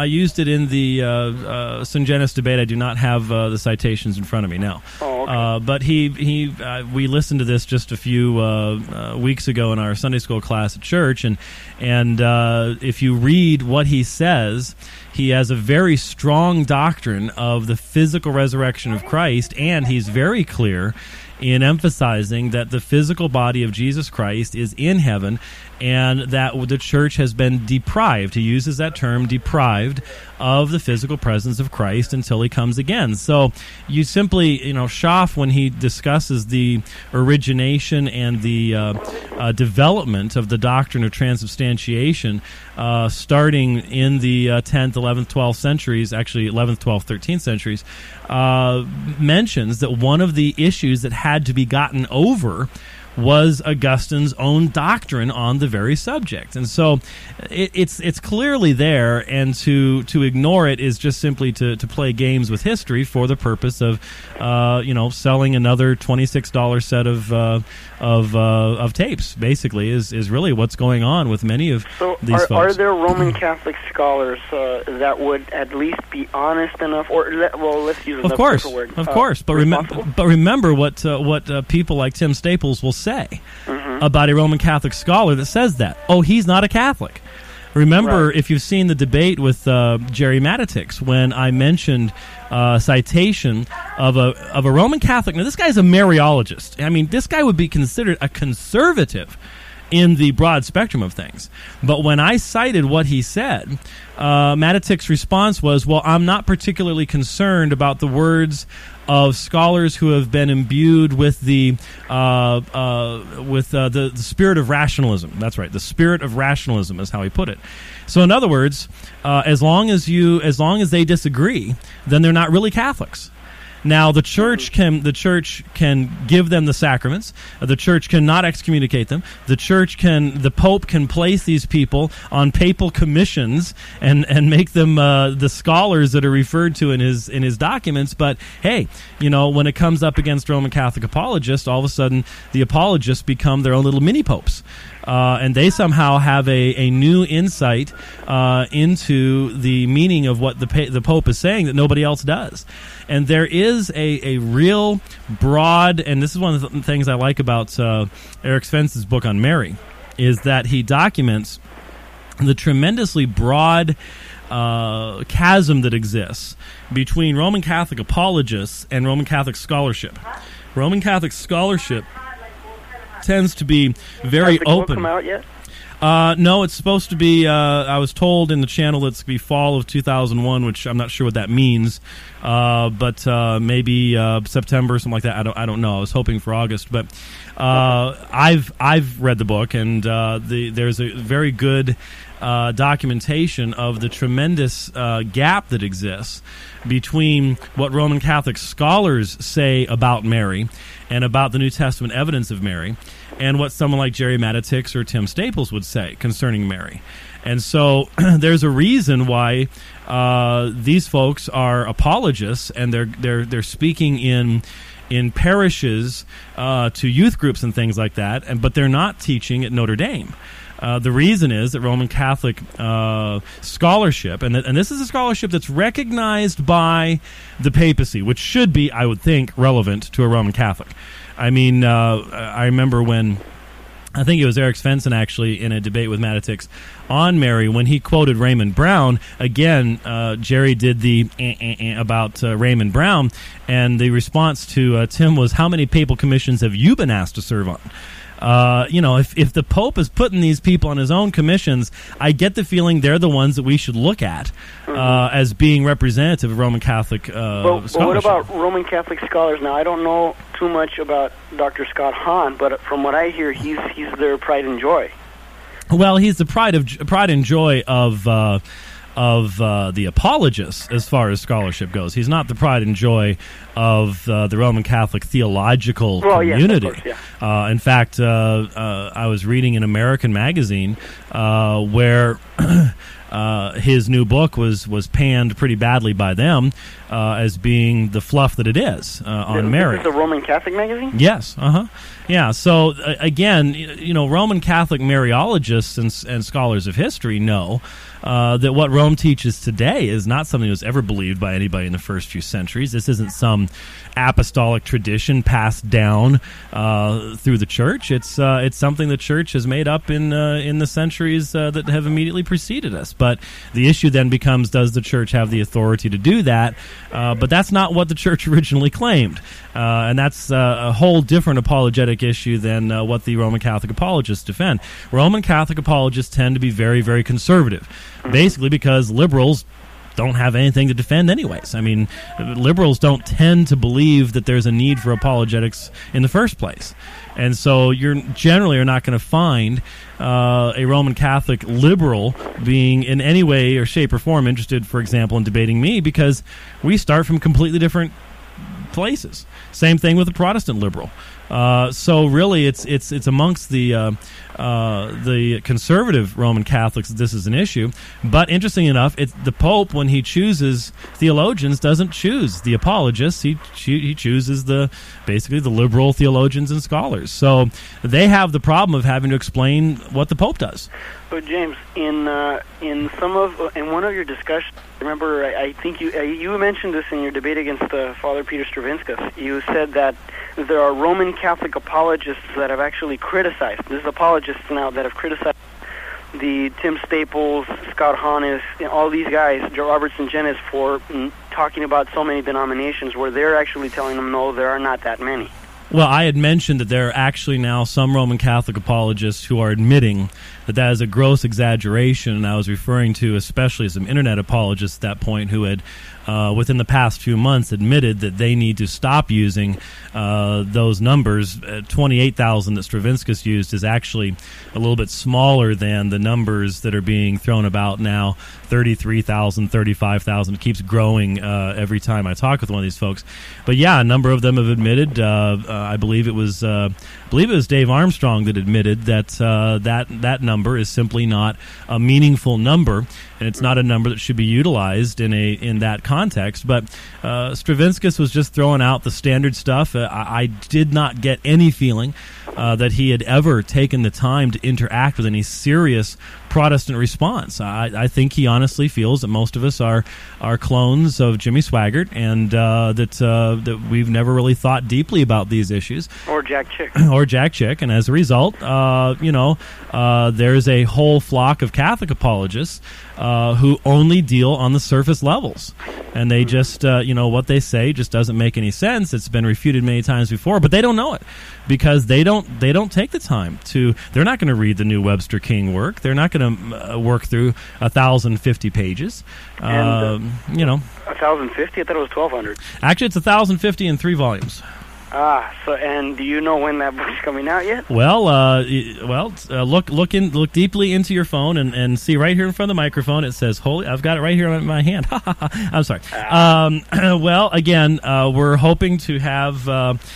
Syngenis debate. I do not have the citations in front of me now. Oh, okay. But we listened to this just a few weeks ago in our Sunday school class at church, and if you read what he says, he has a very strong doctrine of the physical resurrection of Christ, and he's very clear in emphasizing that the physical body of Jesus Christ is in heaven, and that the church has been deprived, he uses that term, deprived of the physical presence of Christ until he comes again. So you simply, Schaff, when he discusses the origination and the development of the doctrine of transubstantiation, starting in the 10th, 11th, 12th centuries, actually 11th, 12th, 13th centuries, mentions that one of the issues that had to be gotten over was Augustine's own doctrine on the very subject. And so it's clearly there, and to ignore it is just simply to play games with history for the purpose of selling another $26 set of tapes. Basically is really what's going on with many of these folks. Are there Roman Catholic scholars that would at least be honest enough, or let's use another different word. Of course, but remember what people like Tim Staples will say about a Roman Catholic scholar that says that. Oh, he's not a Catholic. Remember, if you've seen the debate with Jerry Matitix, when I mentioned citation of a Roman Catholic. Now, this guy's a Mariologist. I mean, this guy would be considered a conservative in the broad spectrum of things. But when I cited what he said, Matitix's response was, well, I'm not particularly concerned about the words of scholars who have been imbued with the spirit of rationalism. That's right, the spirit of rationalism is how he put it. So, in other words, as long as they disagree, then they're not really Catholics. Now, the church can give them the sacraments. The church cannot excommunicate them. The Pope can place these people on papal commissions and make them the scholars that are referred to in his documents. But hey, when it comes up against Roman Catholic apologists, all of a sudden the apologists become their own little mini popes. And they somehow have a new insight into the meaning of what the Pope is saying that nobody else does. And there is a real broad, and this is one of the things I like about Eric Svensson's book on Mary, is that he documents the tremendously broad chasm that exists between Roman Catholic apologists and Roman Catholic scholarship. Roman Catholic scholarship tends to be very open. Has the book come out yet? No, it's supposed to be, I was told in the channel it's going to be fall of 2001, which I'm not sure what that means, but maybe September, something like that. I don't know. I was hoping for August, but I've read the book, and there's a very good documentation of the tremendous gap that exists between what Roman Catholic scholars say about Mary and about the New Testament evidence of Mary, and what someone like Jerry Matitix or Tim Staples would say concerning Mary. And so there's a reason why these folks are apologists, and they're speaking in parishes to youth groups and things like that, but they're not teaching at Notre Dame. The reason is that Roman Catholic scholarship, and this is a scholarship that's recognized by the papacy, which should be, I would think, relevant to a Roman Catholic. I mean, I remember when I think it was Eric Svensson, actually, in a debate with Matitix on Mary, when he quoted Raymond Brown. Again, Jerry did the about Raymond Brown, and the response to Tim was, how many papal commissions have you been asked to serve on? If the Pope is putting these people on his own commissions, I get the feeling they're the ones that we should look at as being representative of Roman Catholic scholarship. But what about Roman Catholic scholars? Now, I don't know too much about Dr. Scott Hahn, but from what I hear, he's their pride and joy. Well, he's the pride and joy of the apologists as far as scholarship goes. He's not the pride and joy of the Roman Catholic theological community. Yes, of course, yeah. In fact, I was reading an American magazine where his new book was panned pretty badly by them as being the fluff that it is on Mary. This is a Roman Catholic magazine? Yes, yeah. So again, Roman Catholic Mariologists and scholars of history know that what Rome teaches today is not something that was ever believed by anybody in the first few centuries. This isn't some apostolic tradition passed down through the church. It's something the church has made up in the centuries that have immediately preceded us. But the issue then becomes, does the church have the authority to do that? But that's not what the church originally claimed. And that's a whole different apologetic issue than what the Roman Catholic apologists defend. Roman Catholic apologists tend to be very, very conservative, basically because liberals don't have anything to defend anyways. I mean, liberals don't tend to believe that there's a need for apologetics in the first place. And so you're generally not going to find a Roman Catholic liberal being in any way or shape or form interested, for example, in debating me, because we start from completely different places. Same thing with a Protestant liberal. So really, it's amongst the conservative Roman Catholics that this is an issue. But interestingly enough, the Pope, when he chooses theologians, doesn't choose the apologists. He chooses basically the liberal theologians and scholars. So they have the problem of having to explain what the Pope does. But James, in one of your discussions, remember, I think you mentioned this in your debate against Father Peter Stravinskas. You said that there are Roman Catholic apologists that have actually criticized. There's apologists now that have criticized the Tim Staples, Scott Hahn, all these guys, Joe Robertson Jennings, for talking about so many denominations, where they're actually telling them, no, there are not that many. Well, I had mentioned that there are actually now some Roman Catholic apologists who are admitting that is a gross exaggeration, and I was referring to especially some Internet apologists at that point who had, within the past few months, admitted that they need to stop using those numbers. 28,000 that Stravinskas used is actually a little bit smaller than the numbers that are being thrown about now. 33,000, 35,000. It keeps growing every time I talk with one of these folks. But yeah, a number of them have admitted. I believe it was Dave Armstrong that admitted that that number is simply not a meaningful number, and it's not a number that should be utilized in that context. But Stravinskas was just throwing out the standard stuff. I did not get any feeling that he had ever taken the time to interact with any serious Protestant response. I think he honestly feels that most of us are clones of Jimmy Swaggart, and that we've never really thought deeply about these issues. Or Jack Chick. And as a result, there's a whole flock of Catholic apologists who only deal on the surface levels. And they just, what they say just doesn't make any sense. It's been refuted many times before, but they don't know it because they don't take the time to. They're not going to read the new Webster King work. They're not going to work through 1,050 pages. 1,050? I thought it was 1,200. Actually, it's 1,050 in 3 volumes. And do you know when that book's coming out yet? Well, look deeply into your phone and see right here in front of the microphone. It says "Holy." I've got it right here in my hand. I'm sorry. Well, again, we're hoping to have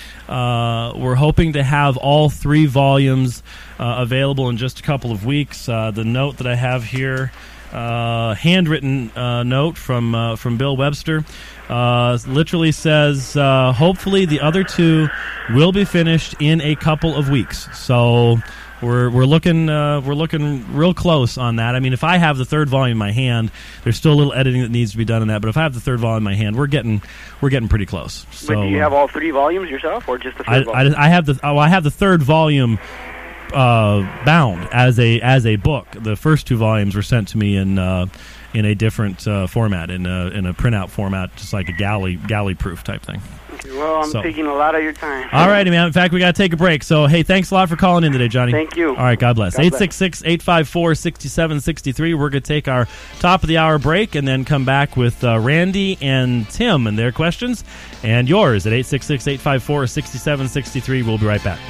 all 3 volumes available in just a couple of weeks. The note that I have here, handwritten note from Bill Webster. Literally says, hopefully the other 2 will be finished in a couple of weeks. So we're looking real close on that. I mean, if I have the 3rd volume in my hand, there's still a little editing that needs to be done in that. But if I have the 3rd volume in my hand, we're getting pretty close. So, but do you have all 3 volumes yourself, or just the 3rd volume? I have the 3rd volume bound as a book. The first 2 volumes were sent to me in a different format, in a printout format, just like a galley proof type thing. Well, I'm taking a lot of your time. All righty, man. In fact, we got to take a break. So, hey, thanks a lot for calling in today, Johnny. Thank you. All right, God bless. 866-854-6763. We're going to take our top of the hour break and then come back with Randy and Tim and their questions and yours at 866-854-6763. We'll be right back.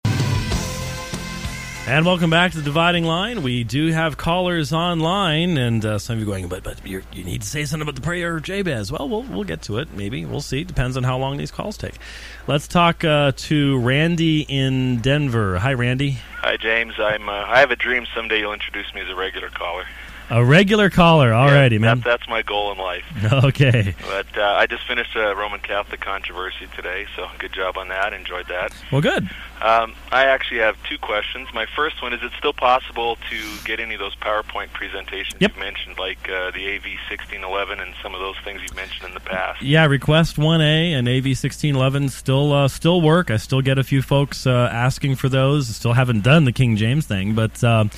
And welcome back to the Dividing Line. We do have callers online, and some of you are going, but you need to say something about the prayer of Jabez. Well, we'll get to it, maybe. We'll see. Depends on how long these calls take. Let's talk to Randy in Denver. Hi, Randy. Hi, James. I have a dream someday you'll introduce me as a regular caller. A regular caller. All righty, man. That's my goal in life. Okay. But I just finished a Roman Catholic controversy today, so good job on that. Enjoyed that. Well, good. I actually have 2 questions. My first one, is it still possible to get any of those PowerPoint presentations you've mentioned, like the AV1611 and some of those things you've mentioned in the past? Yeah, Request 1A and AV1611 still work. I still get a few folks asking for those. Still haven't done the King James thing, but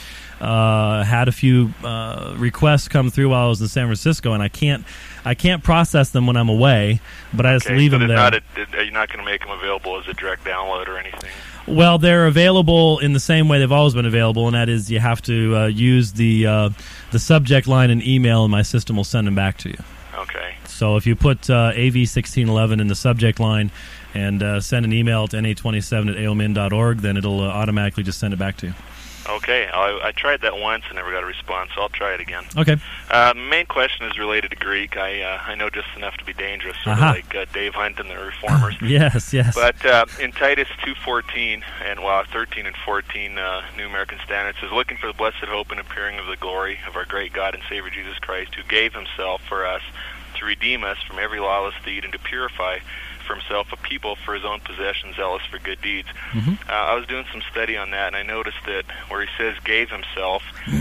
had a few requests come through while I was in San Francisco, and I can't process them when I'm away, but I just leave them there. Are you not going to make them available as a direct download or anything? Well, they're available in the same way they've always been available, and that is you have to use the subject line and email, and my system will send them back to you. Okay. So if you put AV1611 in the subject line and send an email to na27@aomin.org, then it'll automatically just send it back to you. Okay, I tried that once and never got a response, so I'll try it again. Okay. Main question is related to Greek. I know just enough to be dangerous, sort of like Dave Hunt and the Reformers. Yes. But in Titus 2:14 and 13 and 14, New American Standard says, "Looking for the blessed hope and appearing of the glory of our great God and Savior Jesus Christ, who gave himself for us to redeem us from every lawless deed and to purify for himself a people for his own possession, zealous for good deeds." I was doing some study on that, and I noticed that where he says gave himself,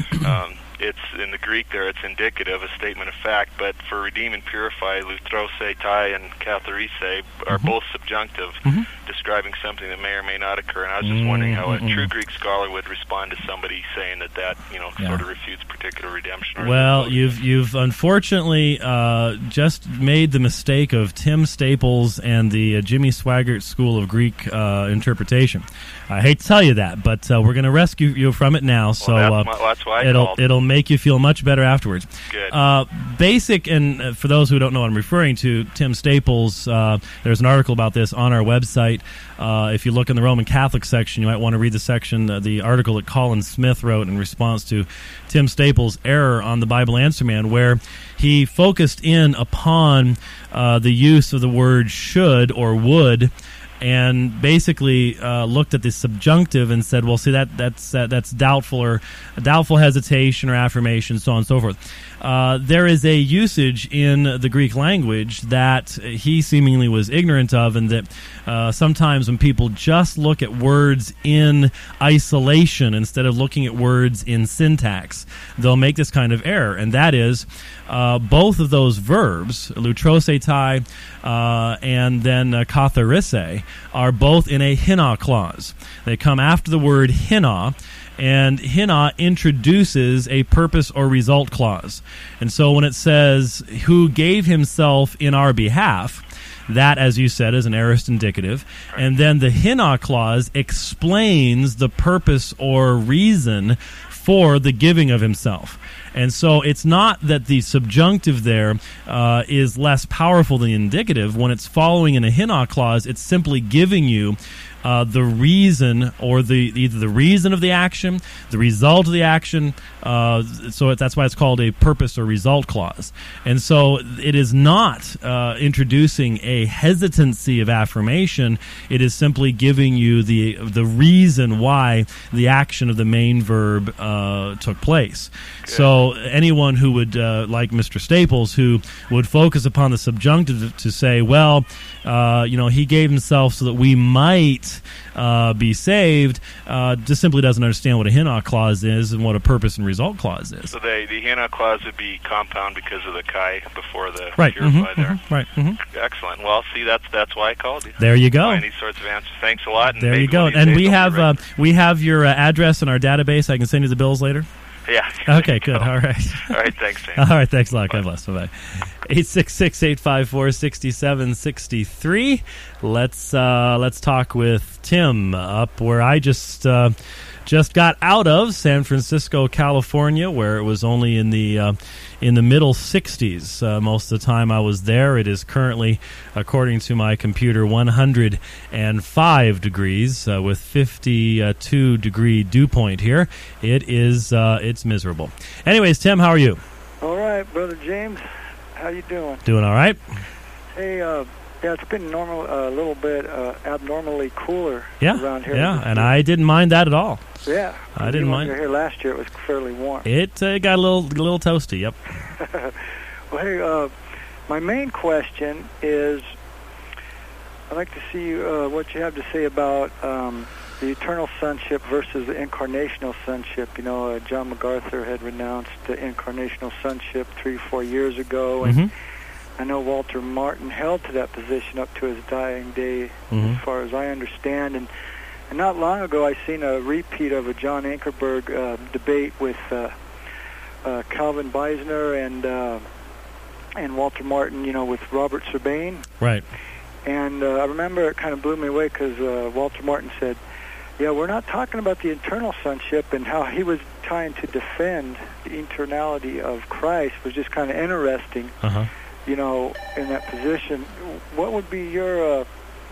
it's in the Greek there, it's indicative, a statement of fact, but for redeem and purify, lutrose, tai, and katharise are both subjunctive, describing something that may or may not occur, and I was just wondering how a true Greek scholar would respond to somebody saying that sort of refutes particular redemption. Well, you've unfortunately just made the mistake of Tim Staples and the Jimmy Swaggart School of Greek interpretation. I hate to tell you that, but we're going to rescue you from it now. So that's why it'll make you feel much better afterwards. Good. Basic, and for those who don't know what I'm referring to, Tim Staples, there's an article about this on our website. If you look in the Roman Catholic section, you might want to read the section, the article that Colin Smith wrote in response to Tim Staples' error on the Bible Answer Man, where he focused in upon the use of the word should or would, and basically looked at the subjunctive and said, well, see, that's doubtful, or doubtful hesitation or affirmation, so on and so forth. There is a usage in the Greek language that he seemingly was ignorant of, and that sometimes when people just look at words in isolation instead of looking at words in syntax, they'll make this kind of error, and that is both of those verbs, lutrosetai and then katharise, are both in a hina clause. They come after the word hina, and hina introduces a purpose or result clause. And so when it says, who gave himself in our behalf, that, as you said, is an aorist indicative. And then the hina clause explains the purpose or reason for the giving of himself. And so it's not that the subjunctive there is less powerful than the indicative. When it's following in a hina clause, it's simply giving you the reason, or either the reason of the action, the result of the action. So that's why it's called a purpose or result clause. And so it is not introducing a hesitancy of affirmation. It is simply giving you the reason why the action of the main verb took place. Good. So anyone who would, like Mr. Staples, who would focus upon the subjunctive to say, well, he gave himself so that we might not be saved just simply doesn't understand what a Henoch clause is and what a purpose and result clause is. So the Henoch clause would be compound because of the Chi before the right. purify there. Right. Excellent. Well, see, that's why I called you. There you go. Find these sorts of answers. Thanks a lot. And there you go. And we have your address in our database. I can send you the bills later. Yeah. Okay, good. All right. All right, thanks, James. All right, thanks a lot. God bless. Bye-bye. 866-854-6763. Let's talk with Tim up where I just got out of San Francisco, California, where it was only in the middle 60s most of the time I was there. It is currently, according to my computer, 105 degrees with 52 degree dew point here. It's miserable. Anyways, Tim, how are you? All right, Brother James. How you doing? Doing all right. Hey, it's been a little bit abnormally cooler around here. Yeah, and I didn't mind that at all. Yeah, I didn't mind. When you were here last year, it was fairly warm. It got a little toasty. Yep. Well, hey, my main question is, I'd like to see what you have to say about the eternal sonship versus the incarnational sonship. You know, John MacArthur had renounced the incarnational sonship 3-4 years ago, and I know Walter Martin held to that position up to his dying day, as far as I understand. And not long ago, I seen a repeat of a John Ankerberg debate with Calvin Beisner and Walter Martin, you know, with Robert Sabine. Right. And I remember it kind of blew me away because Walter Martin said, yeah, we're not talking about the eternal sonship, and how he was trying to defend the eternality of Christ was just kind of interesting, you know, in that position. What would be your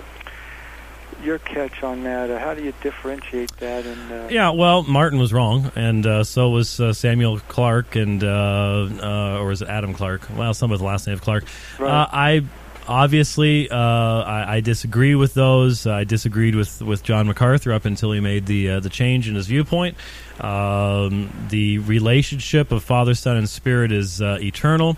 catch on that? How do you differentiate that? And yeah, well, Martin was wrong, and so was Samuel Clark, and or is it Adam Clark? Well, some with the last name of Clark. Right. I disagree with those. I disagreed with John MacArthur up until he made the change in his viewpoint. The relationship of Father, Son, and Spirit is eternal.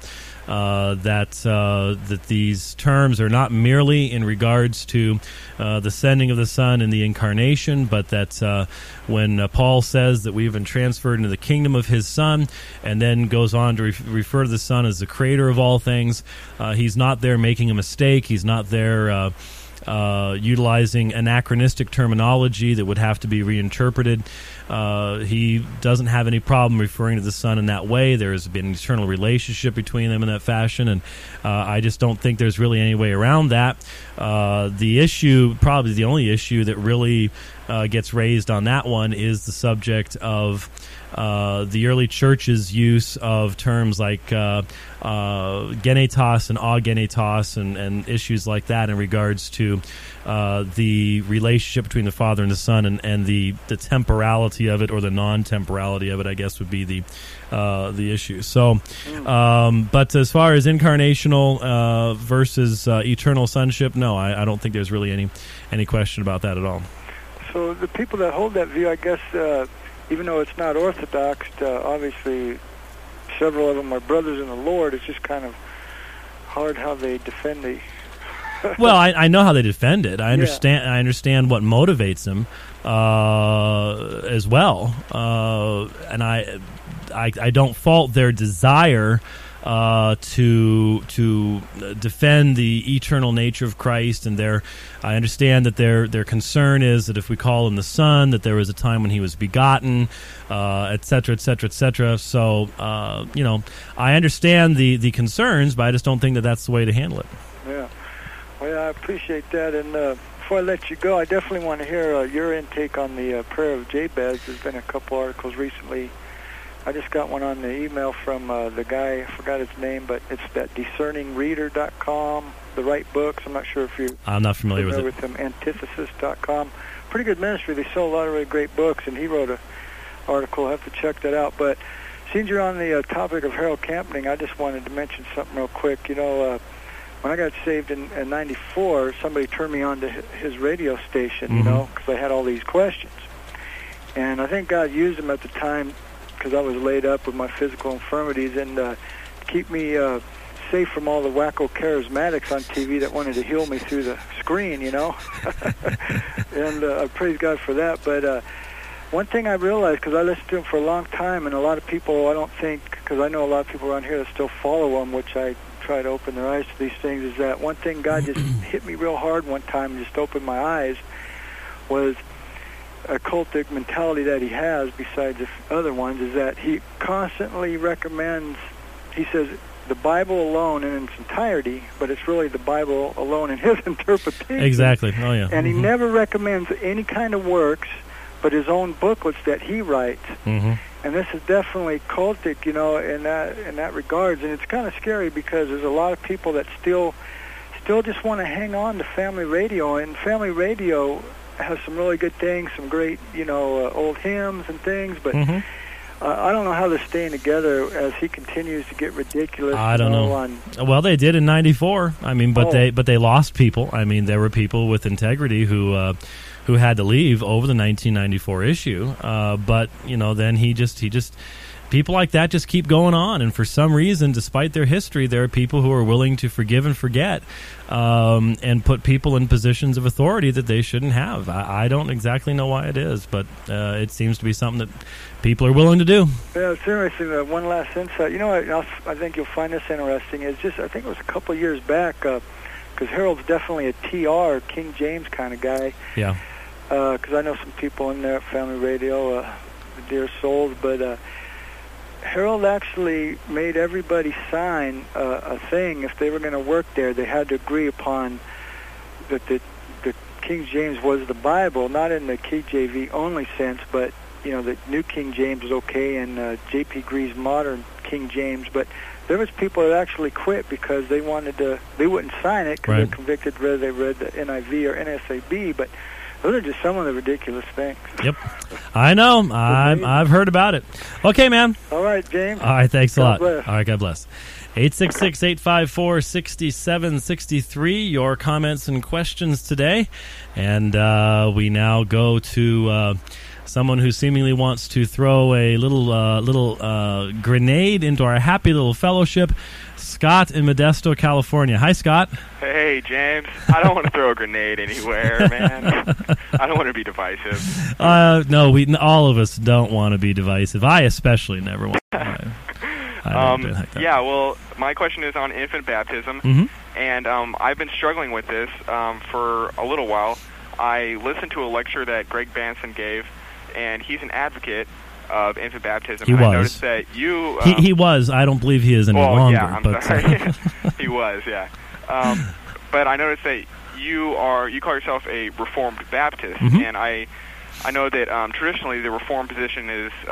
That these terms are not merely in regards to the sending of the Son and the incarnation, but that when Paul says that we've been transferred into the kingdom of his Son, and then goes on to refer to the Son as the creator of all things, he's not there making a mistake. He's not there utilizing anachronistic terminology that would have to be reinterpreted. He doesn't have any problem referring to the Son in that way. There has been an eternal relationship between them in that fashion, and I just don't think there's really any way around that. The issue, probably the only issue that really gets raised on that one, is the subject of the early church's use of terms like genetos and agenetos and issues like that in regards to the relationship between the Father and the Son and the temporality of it, or the non-temporality of it, I guess would be the issue. So, but as far as incarnational versus eternal sonship, no, I don't think there's really any question about that at all. So the people that hold that view, I guess, even though it's not orthodox, obviously several of them are brothers in the Lord. It's just kind of hard how they defend the... Well, I know how they defend it. I understand. Yeah. I understand what motivates them as well, and I don't fault their desire to defend the eternal nature of Christ, and I understand that their concern is that if we call him the Son, that there was a time when he was begotten, et cetera, et cetera, et cetera. So, I understand the concerns, but I just don't think that that's the way to handle it. Yeah. Well, I appreciate that, and before I let you go, I definitely want to hear your intake on the prayer of Jabez. There's been a couple articles recently. I just got one on the email from the guy, I forgot his name, but it's that discerningreader.com, the right books. I'm not sure if I'm not familiar with it. With him, antithesis.com. Pretty good ministry. They sell a lot of really great books, and he wrote an article. I'll have to check that out. But since you're on the topic of Harold Camping, I just wanted to mention something real quick. You know, when I got saved in 94, somebody turned me on to his radio station, you know, because I had all these questions. And I think God used them at the time because I was laid up with my physical infirmities, and keep me safe from all the wacko charismatics on TV that wanted to heal me through the screen, you know. And I praise God for that. But one thing I realized, because I listened to him for a long time, and a lot of people, I don't think, because I know a lot of people around here that still follow him, which I try to open their eyes to these things, is that one thing God just hit me real hard one time and just opened my eyes was a cultic mentality that he has, besides the other ones, is that he constantly recommends, he says, the Bible alone in its entirety, but it's really the Bible alone in his interpretation. Exactly. Oh, yeah. And he never recommends any kind of works but his own booklets that he writes. Mm-hmm. And this is definitely cultic, you know, in that regards. And it's kind of scary because there's a lot of people that still just want to hang on to family radio. And family radio has some really good things, some great, you know, old hymns and things, but I don't know how they're staying together as he continues to get ridiculous. I don't know. Well, they did in '94. I mean, but they lost people. I mean, there were people with integrity who had to leave over the 1994 issue. But you know, then he just people like that just keep going on, and for some reason, despite their history, there are people who are willing to forgive and forget, and put people in positions of authority that they shouldn't have. I don't exactly know why it is, but it seems to be something that people are willing to do. Yeah, it's interesting. One last insight. You know what? I think you'll find this interesting. Is just I think it was a couple of years back, because Harold's definitely a TR, King James kind of guy. Yeah. Because I know some people in there at Family Radio, the dear souls, but Harold actually made everybody sign a thing. If they were going to work there, they had to agree upon that the King James was the Bible, not in the KJV only sense, but you know the New King James was okay, and J.P. Gree's modern King James. But there was people that actually quit because they wouldn't sign it because they're convicted whether they read the NIV or NSAB, but those are just some of the ridiculous things. Yep. I know. I've heard about it. Okay, man. All right, James. All right, thanks a lot. Bless. All right, God bless. 866-854-6763, your comments and questions today. And we now go to someone who seemingly wants to throw a little grenade into our happy little fellowship. Scott in Modesto, California. Hi, Scott. Hey, James. I don't want to throw a grenade anywhere, man. I don't want to be divisive. No, all of us don't want to be divisive. I especially never want to. Yeah, well, my question is on infant baptism, and I've been struggling with this for a little while. I listened to a lecture that Greg Banson gave, and he's an advocate of infant baptism. He was. I noticed that you... he was. I don't believe he is any longer. Yeah, I'm sorry. He was, yeah. But I noticed that you call yourself a Reformed Baptist, and I know that traditionally the Reformed position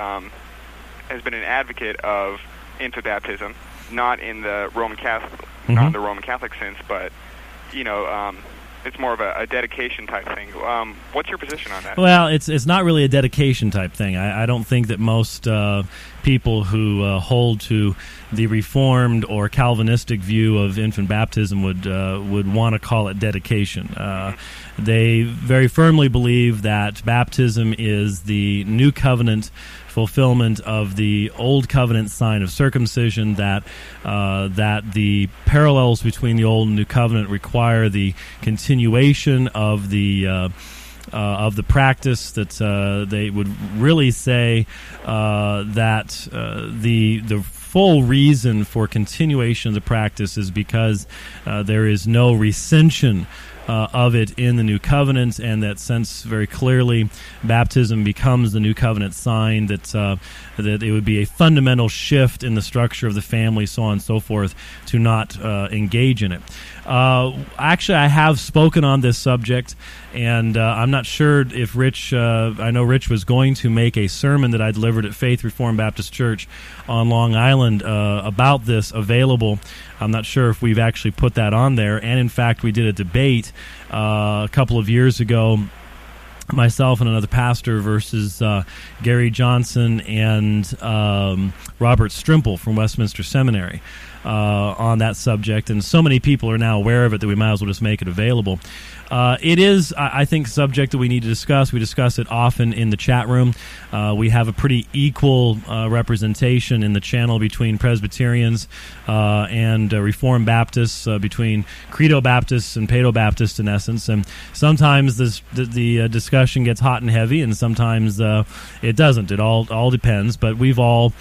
has been an advocate of infant baptism, not in the Roman Catholic sense, but you know, it's more of a dedication type thing. What's your position on that? Well, it's not really a dedication type thing. I don't think that most people who hold to the Reformed or Calvinistic view of infant baptism would want to call it dedication. They very firmly believe that baptism is the new covenant fulfillment of the old covenant sign of circumcision, that the parallels between the old and new covenant require the continuation of the practice, that they would really say that the full reason for continuation of the practice is because there is no recension of it in the new covenant, and that sense very clearly baptism becomes the new covenant sign, that it would be a fundamental shift in the structure of the family, so on and so forth, to not engage in it. Actually, I have spoken on this subject, and I'm not sure if Rich, I know Rich was going to make a sermon that I delivered at Faith Reformed Baptist Church on Long Island about this available. I'm not sure if we've actually put that on there, and in fact, we did a debate a couple of years ago, myself and another pastor versus Gary Johnson and Robert Strimple from Westminster Seminary on that subject, and so many people are now aware of it that we might as well just make it available. It is, I think, subject that we need to discuss. We discuss it often in the chat room. We have a pretty equal representation in the channel between Presbyterians and Reformed Baptists, between Credo Baptists and Paedo Baptists, in essence. And sometimes the discussion gets hot and heavy, and sometimes it doesn't. It all depends. But we've all,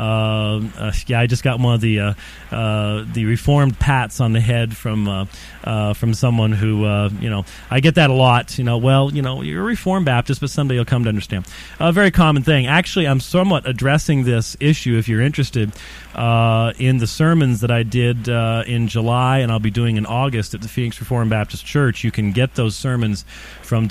I just got one of the Reformed pats on the head from someone who, I get that a lot. You're a Reformed Baptist, but someday you'll come to understand. A very common thing. Actually, I'm somewhat addressing this issue, if you're interested, in the sermons that I did in July, and I'll be doing in August at the Phoenix Reformed Baptist Church. You can get those sermons from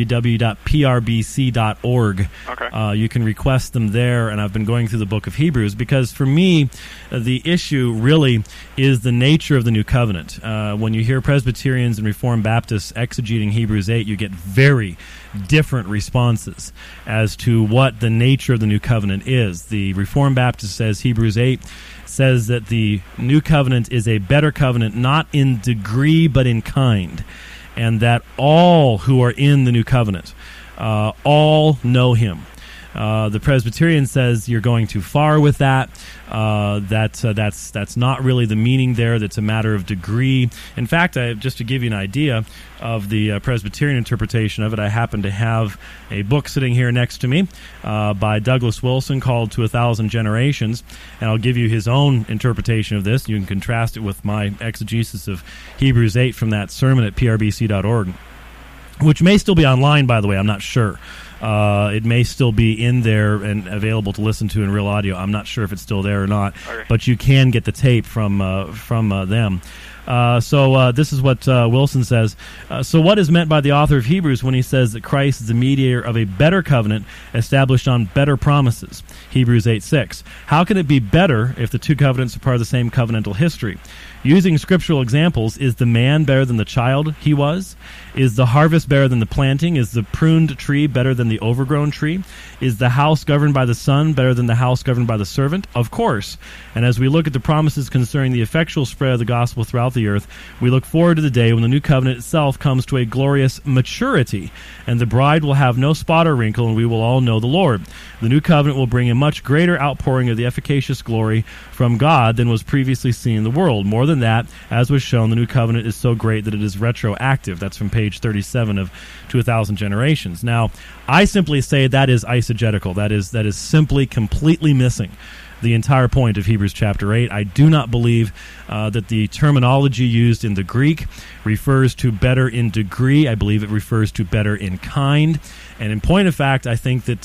www.prbc.org. Okay. You can request them there, and I've been going through the book of Hebrews, because for me, the issue really is the nature of the New Covenant. When you hear Presbyterians and Reformed Baptists exegeting Hebrews 8, you get very different responses as to what the nature of the New Covenant is. The Reformed Baptist says Hebrews 8 says that the New Covenant is a better covenant, not in degree but in kind, and that all who are in the New Covenant all know Him. The Presbyterian says you're going too far with that. That's not really the meaning there. That's a matter of degree. In fact, just to give you an idea of the Presbyterian interpretation of it, I happen to have a book sitting here next to me by Douglas Wilson called To 1,000 Generations, and I'll give you his own interpretation of this. You can contrast it with my exegesis of Hebrews 8 from that sermon at prbc.org, which may still be online, by the way. I'm not sure. It may still be in there and available to listen to in real audio. I'm not sure if it's still there or not, okay. But you can get the tape from them. So this is what Wilson says. So what is meant by the author of Hebrews when he says that Christ is the mediator of a better covenant established on better promises? Hebrews 8:6. How can it be better if the two covenants are part of the same covenantal history? Using scriptural examples, is the man better than the child he was? Is the harvest better than the planting? Is the pruned tree better than the overgrown tree? Is the house governed by the son better than the house governed by the servant? Of course. And as we look at the promises concerning the effectual spread of the gospel throughout the earth, we look forward to the day when the new covenant itself comes to a glorious maturity, and the bride will have no spot or wrinkle, and we will all know the Lord. The new covenant will bring a much greater outpouring of the efficacious glory from God than was previously seen in the world. More than that, as was shown, the new covenant is so great that it is retroactive. That's from page 37 of To 1,000 Generations. Now, I simply say that is eisegetical. That is simply completely missing the entire point of Hebrews chapter 8. I do not believe that the terminology used in the Greek refers to better in degree. I believe it refers to better in kind. And in point of fact, I think that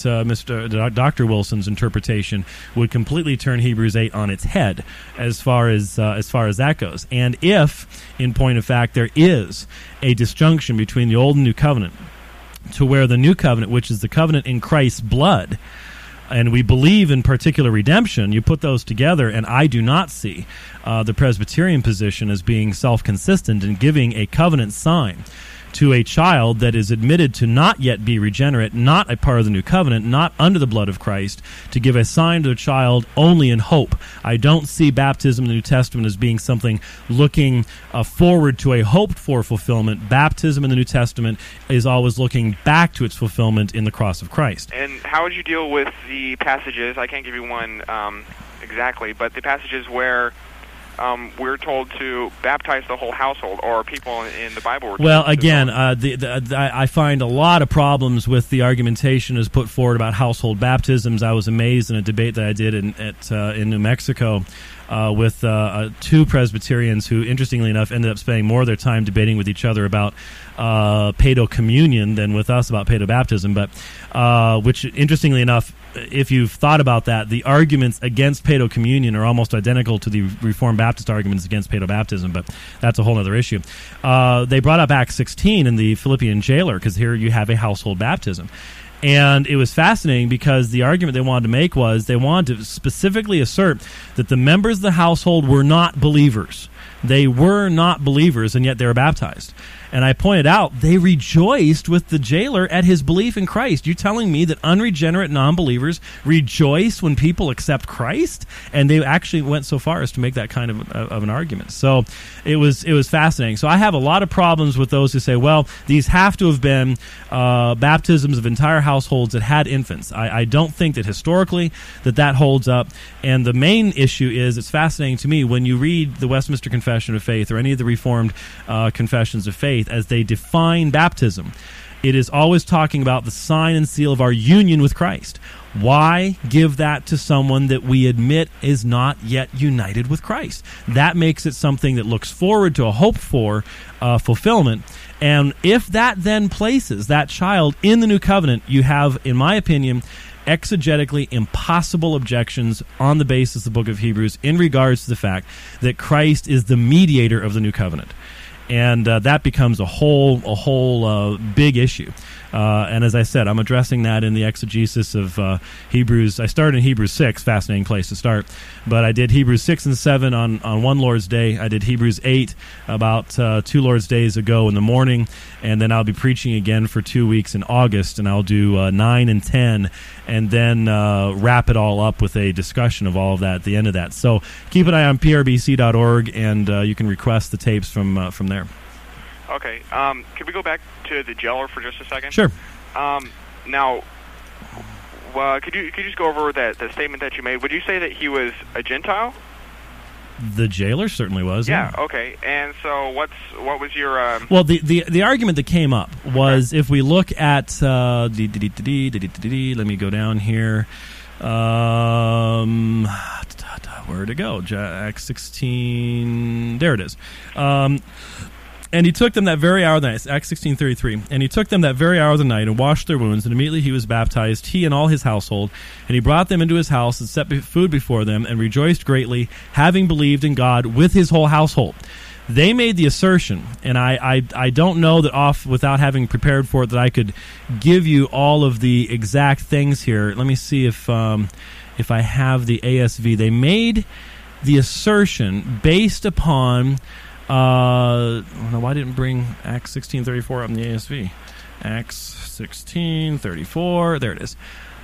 Dr. Wilson's interpretation would completely turn Hebrews 8 on its head as far as that goes. And if, in point of fact, there is a disjunction between the Old and New Covenant, to where the New Covenant, which is the covenant in Christ's blood, and we believe in particular redemption, you put those together, and I do not see the Presbyterian position as being self-consistent in giving a covenant sign to a child that is admitted to not yet be regenerate, not a part of the new covenant, not under the blood of Christ, to give a sign to a child only in hope. I don't see baptism in the New Testament as being something looking forward to a hoped-for fulfillment. Baptism in the New Testament is always looking back to its fulfillment in the cross of Christ. And how would you deal with the passages, I can't give you one exactly, but the passages where we're told to baptize the whole household, or people in the Bible. Well, again, I find a lot of problems with the argumentation as put forward about household baptisms. I was amazed in a debate that I did in New Mexico with two Presbyterians who, interestingly enough, ended up spending more of their time debating with each other about Paedo communion than with us about Paedo baptism. But which, interestingly enough, if you've thought about that, the arguments against Paedo communion are almost identical to the Reformed Baptist arguments against Paedo baptism, but that's a whole other issue. They brought up Acts 16 in the Philippian jailer, because here you have a household baptism. And it was fascinating because the argument they wanted to make was they wanted to specifically assert that the members of the household were not believers. They were not believers, and yet they were baptized. And I pointed out they rejoiced with the jailer at his belief in Christ. You're telling me that unregenerate non-believers rejoice when people accept Christ? And they actually went so far as to make that kind of an argument. So it was fascinating. So I have a lot of problems with those who say, well, these have to have been baptisms of entire households that had infants. I don't think that historically that holds up. And the main issue is, it's fascinating to me when you read the Westminster Confession of Faith or any of the Reformed confessions of faith, as they define baptism, it is always talking about the sign and seal of our union with Christ. Why give that to someone that we admit is not yet united with Christ? That makes it something that looks forward to a hope for fulfillment. And if that then places that child in the new covenant, you have, in my opinion, exegetically impossible objections on the basis of the book of Hebrews in regards to the fact that Christ is the mediator of the new covenant. And that becomes a whole big issue. And as I said, I'm addressing that in the exegesis of Hebrews. I started in Hebrews 6, fascinating place to start. But I did Hebrews 6 and 7 on one Lord's Day. I did Hebrews 8 about 2 Lord's Days ago in the morning. And then I'll be preaching again for 2 weeks in August. And I'll do 9 and 10. And then wrap it all up with a discussion of all of that at the end of that. So keep an eye on prbc.org, and you can request the tapes from there. Okay. Could we go back to the jailer for just a second? Sure. Now, could you just go over the statement that you made? Would you say that he was a Gentile? The jailer certainly was. Yeah. Okay. And so, what was your? Well, the argument that came up was, if we look at let me go down here. Where'd it go? Acts 16. There it is. And he took them that very hour of the night, Acts 16:33. And he took them that very hour of the night and washed their wounds, and immediately he was baptized, he and all his household. And he brought them into his house and set food before them, and rejoiced greatly, having believed in God with his whole household. They made the assertion, and I don't know that without having prepared for it, that I could give you all of the exact things here. Let me see if I have the ASV. They made the assertion based upon. Why didn't bring Acts 16:34 up in the ASV? Acts 16:34. There it is.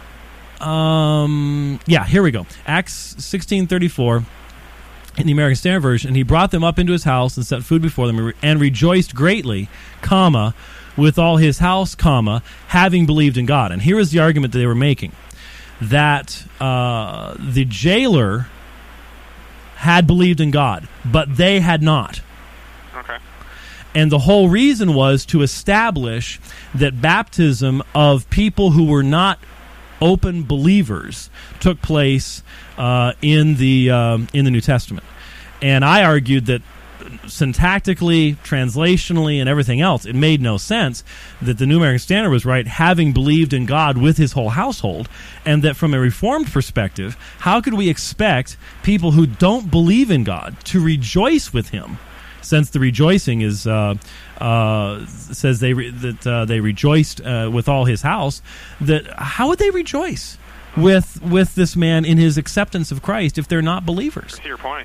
Yeah, here we go. Acts 16:34 in the American Standard Version. And he brought them up into his house and set food before them, and rejoiced greatly, with all his house, having believed in God. And here is the argument that they were making, that the jailer had believed in God, but they had not. Okay. And the whole reason was to establish that baptism of people who were not open believers took place in the New Testament. And I argued that syntactically, translationally, and everything else, it made no sense that the New American Standard was right, having believed in God with his whole household, and that from a Reformed perspective, how could we expect people who don't believe in God to rejoice with him, since the rejoicing is says they rejoiced with all his house? That how would they rejoice with this man in his acceptance of Christ if they're not believers? I see your point.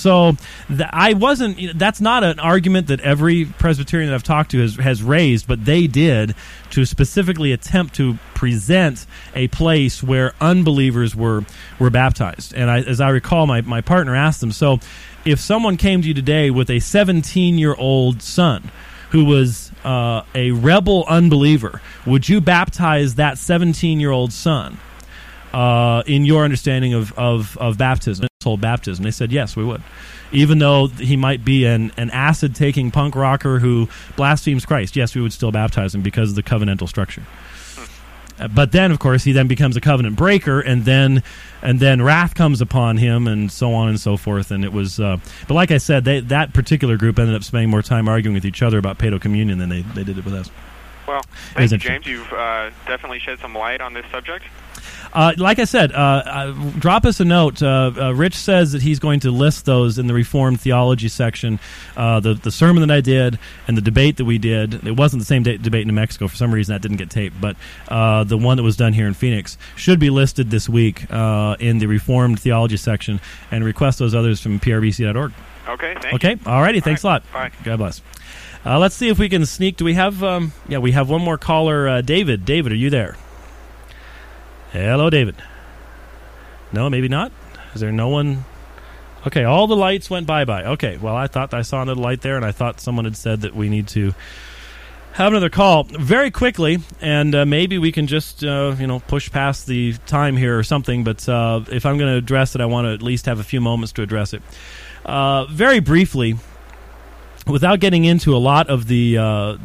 That's not an argument that every Presbyterian that I've talked to has raised, but they did, to specifically attempt to present a place where unbelievers were baptized. And as I recall, my partner asked them, so if someone came to you today with a 17-year-old son who was a rebel unbeliever, would you baptize that 17-year-old son? In your understanding of baptism, whole baptism? They said, yes, we would. Even though he might be an acid-taking punk rocker who blasphemes Christ, yes, we would still baptize him because of the covenantal structure. But then, of course, he then becomes a covenant breaker, and then wrath comes upon him, and so on and so forth. And it was, but like I said, that particular group ended up spending more time arguing with each other about paedo communion than they did it with us. Well, thank you, James. You've definitely shed some light on this subject. Like I said, drop us a note. Rich says that he's going to list those in the Reformed Theology section. The sermon that I did and the debate that we did, it wasn't the same debate in New Mexico. For some reason, that didn't get taped. But the one that was done here in Phoenix should be listed this week in the Reformed Theology section, and request those others from prbc.org. Okay, thank you. Okay, all righty. Thanks a lot. Bye. God bless. Let's see if we can sneak. Do we have? We have one more caller. David. David, are you there? Hello, David. No, maybe not. Is there no one? Okay, all the lights went bye-bye. Okay, well, I thought I saw another light there, and I thought someone had said that we need to have another call very quickly, and maybe we can just push past the time here or something. But if I'm going to address it, I want to at least have a few moments to address it. Very briefly, without getting into a lot of the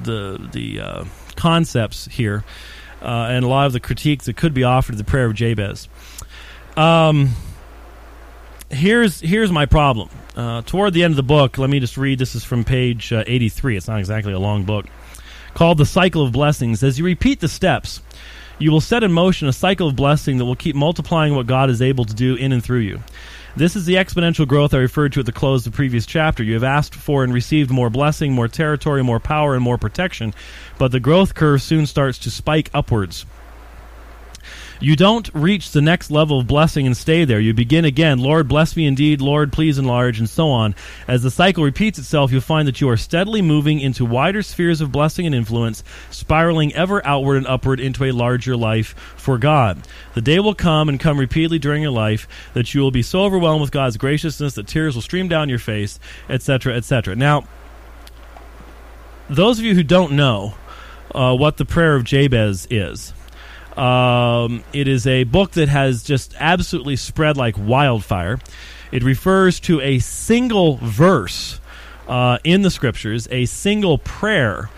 concepts here and a lot of the critiques that could be offered to the prayer of Jabez, here's my problem. Toward the end of the book, let me just read. This is from page 83. It's not exactly a long book. Called The Cycle of Blessings. As you repeat the steps, you will set in motion a cycle of blessing that will keep multiplying what God is able to do in and through you. This is the exponential growth I referred to at the close of the previous chapter. You have asked for and received more blessing, more territory, more power, and more protection, but the growth curve soon starts to spike upwards. You don't reach the next level of blessing and stay there. You begin again, Lord, bless me indeed, Lord, please enlarge, and so on. As the cycle repeats itself, you'll find that you are steadily moving into wider spheres of blessing and influence, spiraling ever outward and upward into a larger life for God. The day will come, and come repeatedly during your life, that you will be so overwhelmed with God's graciousness that tears will stream down your face, etc., etc. Now, those of you who don't know what the prayer of Jabez is, it is a book that has just absolutely spread like wildfire. It refers to a single verse in the Scriptures, a single prayer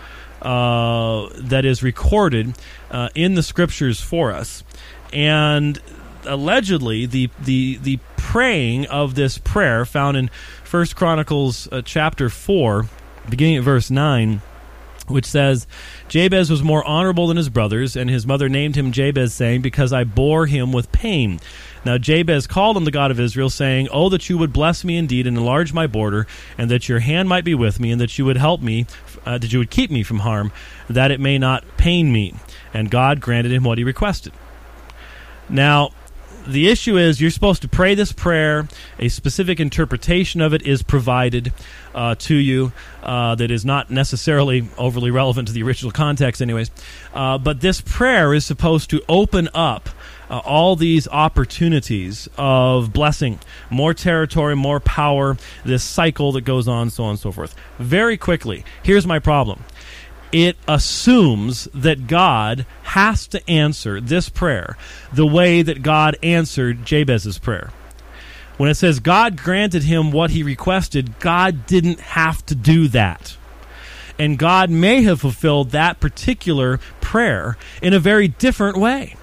that is recorded in the Scriptures for us. And allegedly, the praying of this prayer, found in 1 Chronicles chapter 4, beginning at verse 9, which says, Jabez was more honorable than his brothers, and his mother named him Jabez, saying, because I bore him with pain. Now Jabez called on the God of Israel, saying, Oh, that you would bless me indeed, and enlarge my border, and that your hand might be with me, and that you would help me, that you would keep me from harm, that it may not pain me. And God granted him what he requested. Now, the issue is you're supposed to pray this prayer. A specific interpretation of it is provided to you that is not necessarily overly relevant to the original context anyways. But this prayer is supposed to open up all these opportunities of blessing, more territory, more power, this cycle that goes on, so on and so forth. Very quickly, here's my problem. It assumes that God has to answer this prayer the way that God answered Jabez's prayer. When it says God granted him what he requested, God didn't have to do that. And God may have fulfilled that particular prayer in a very different way.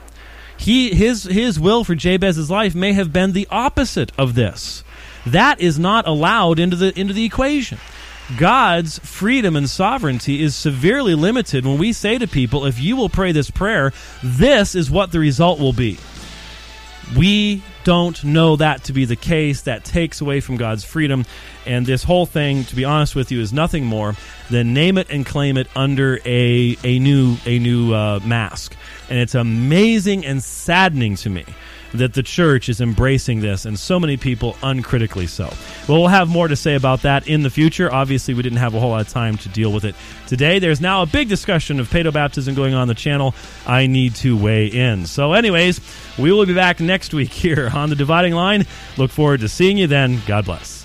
His will for Jabez's life may have been the opposite of this. That is not allowed into the equation. God's freedom and sovereignty is severely limited when we say to people, if you will pray this prayer, this is what the result will be. We don't know that to be the case. That takes away from God's freedom. And this whole thing, to be honest with you, is nothing more than name it and claim it under a new mask. And it's amazing and saddening to me that the church is embracing this, and so many people uncritically so. Well, we'll have more to say about that in the future. Obviously, we didn't have a whole lot of time to deal with it today. There's now a big discussion of paedobaptism going on the channel. I need to weigh in. So anyways, we will be back next week here on The Dividing Line. Look forward to seeing you then. God bless.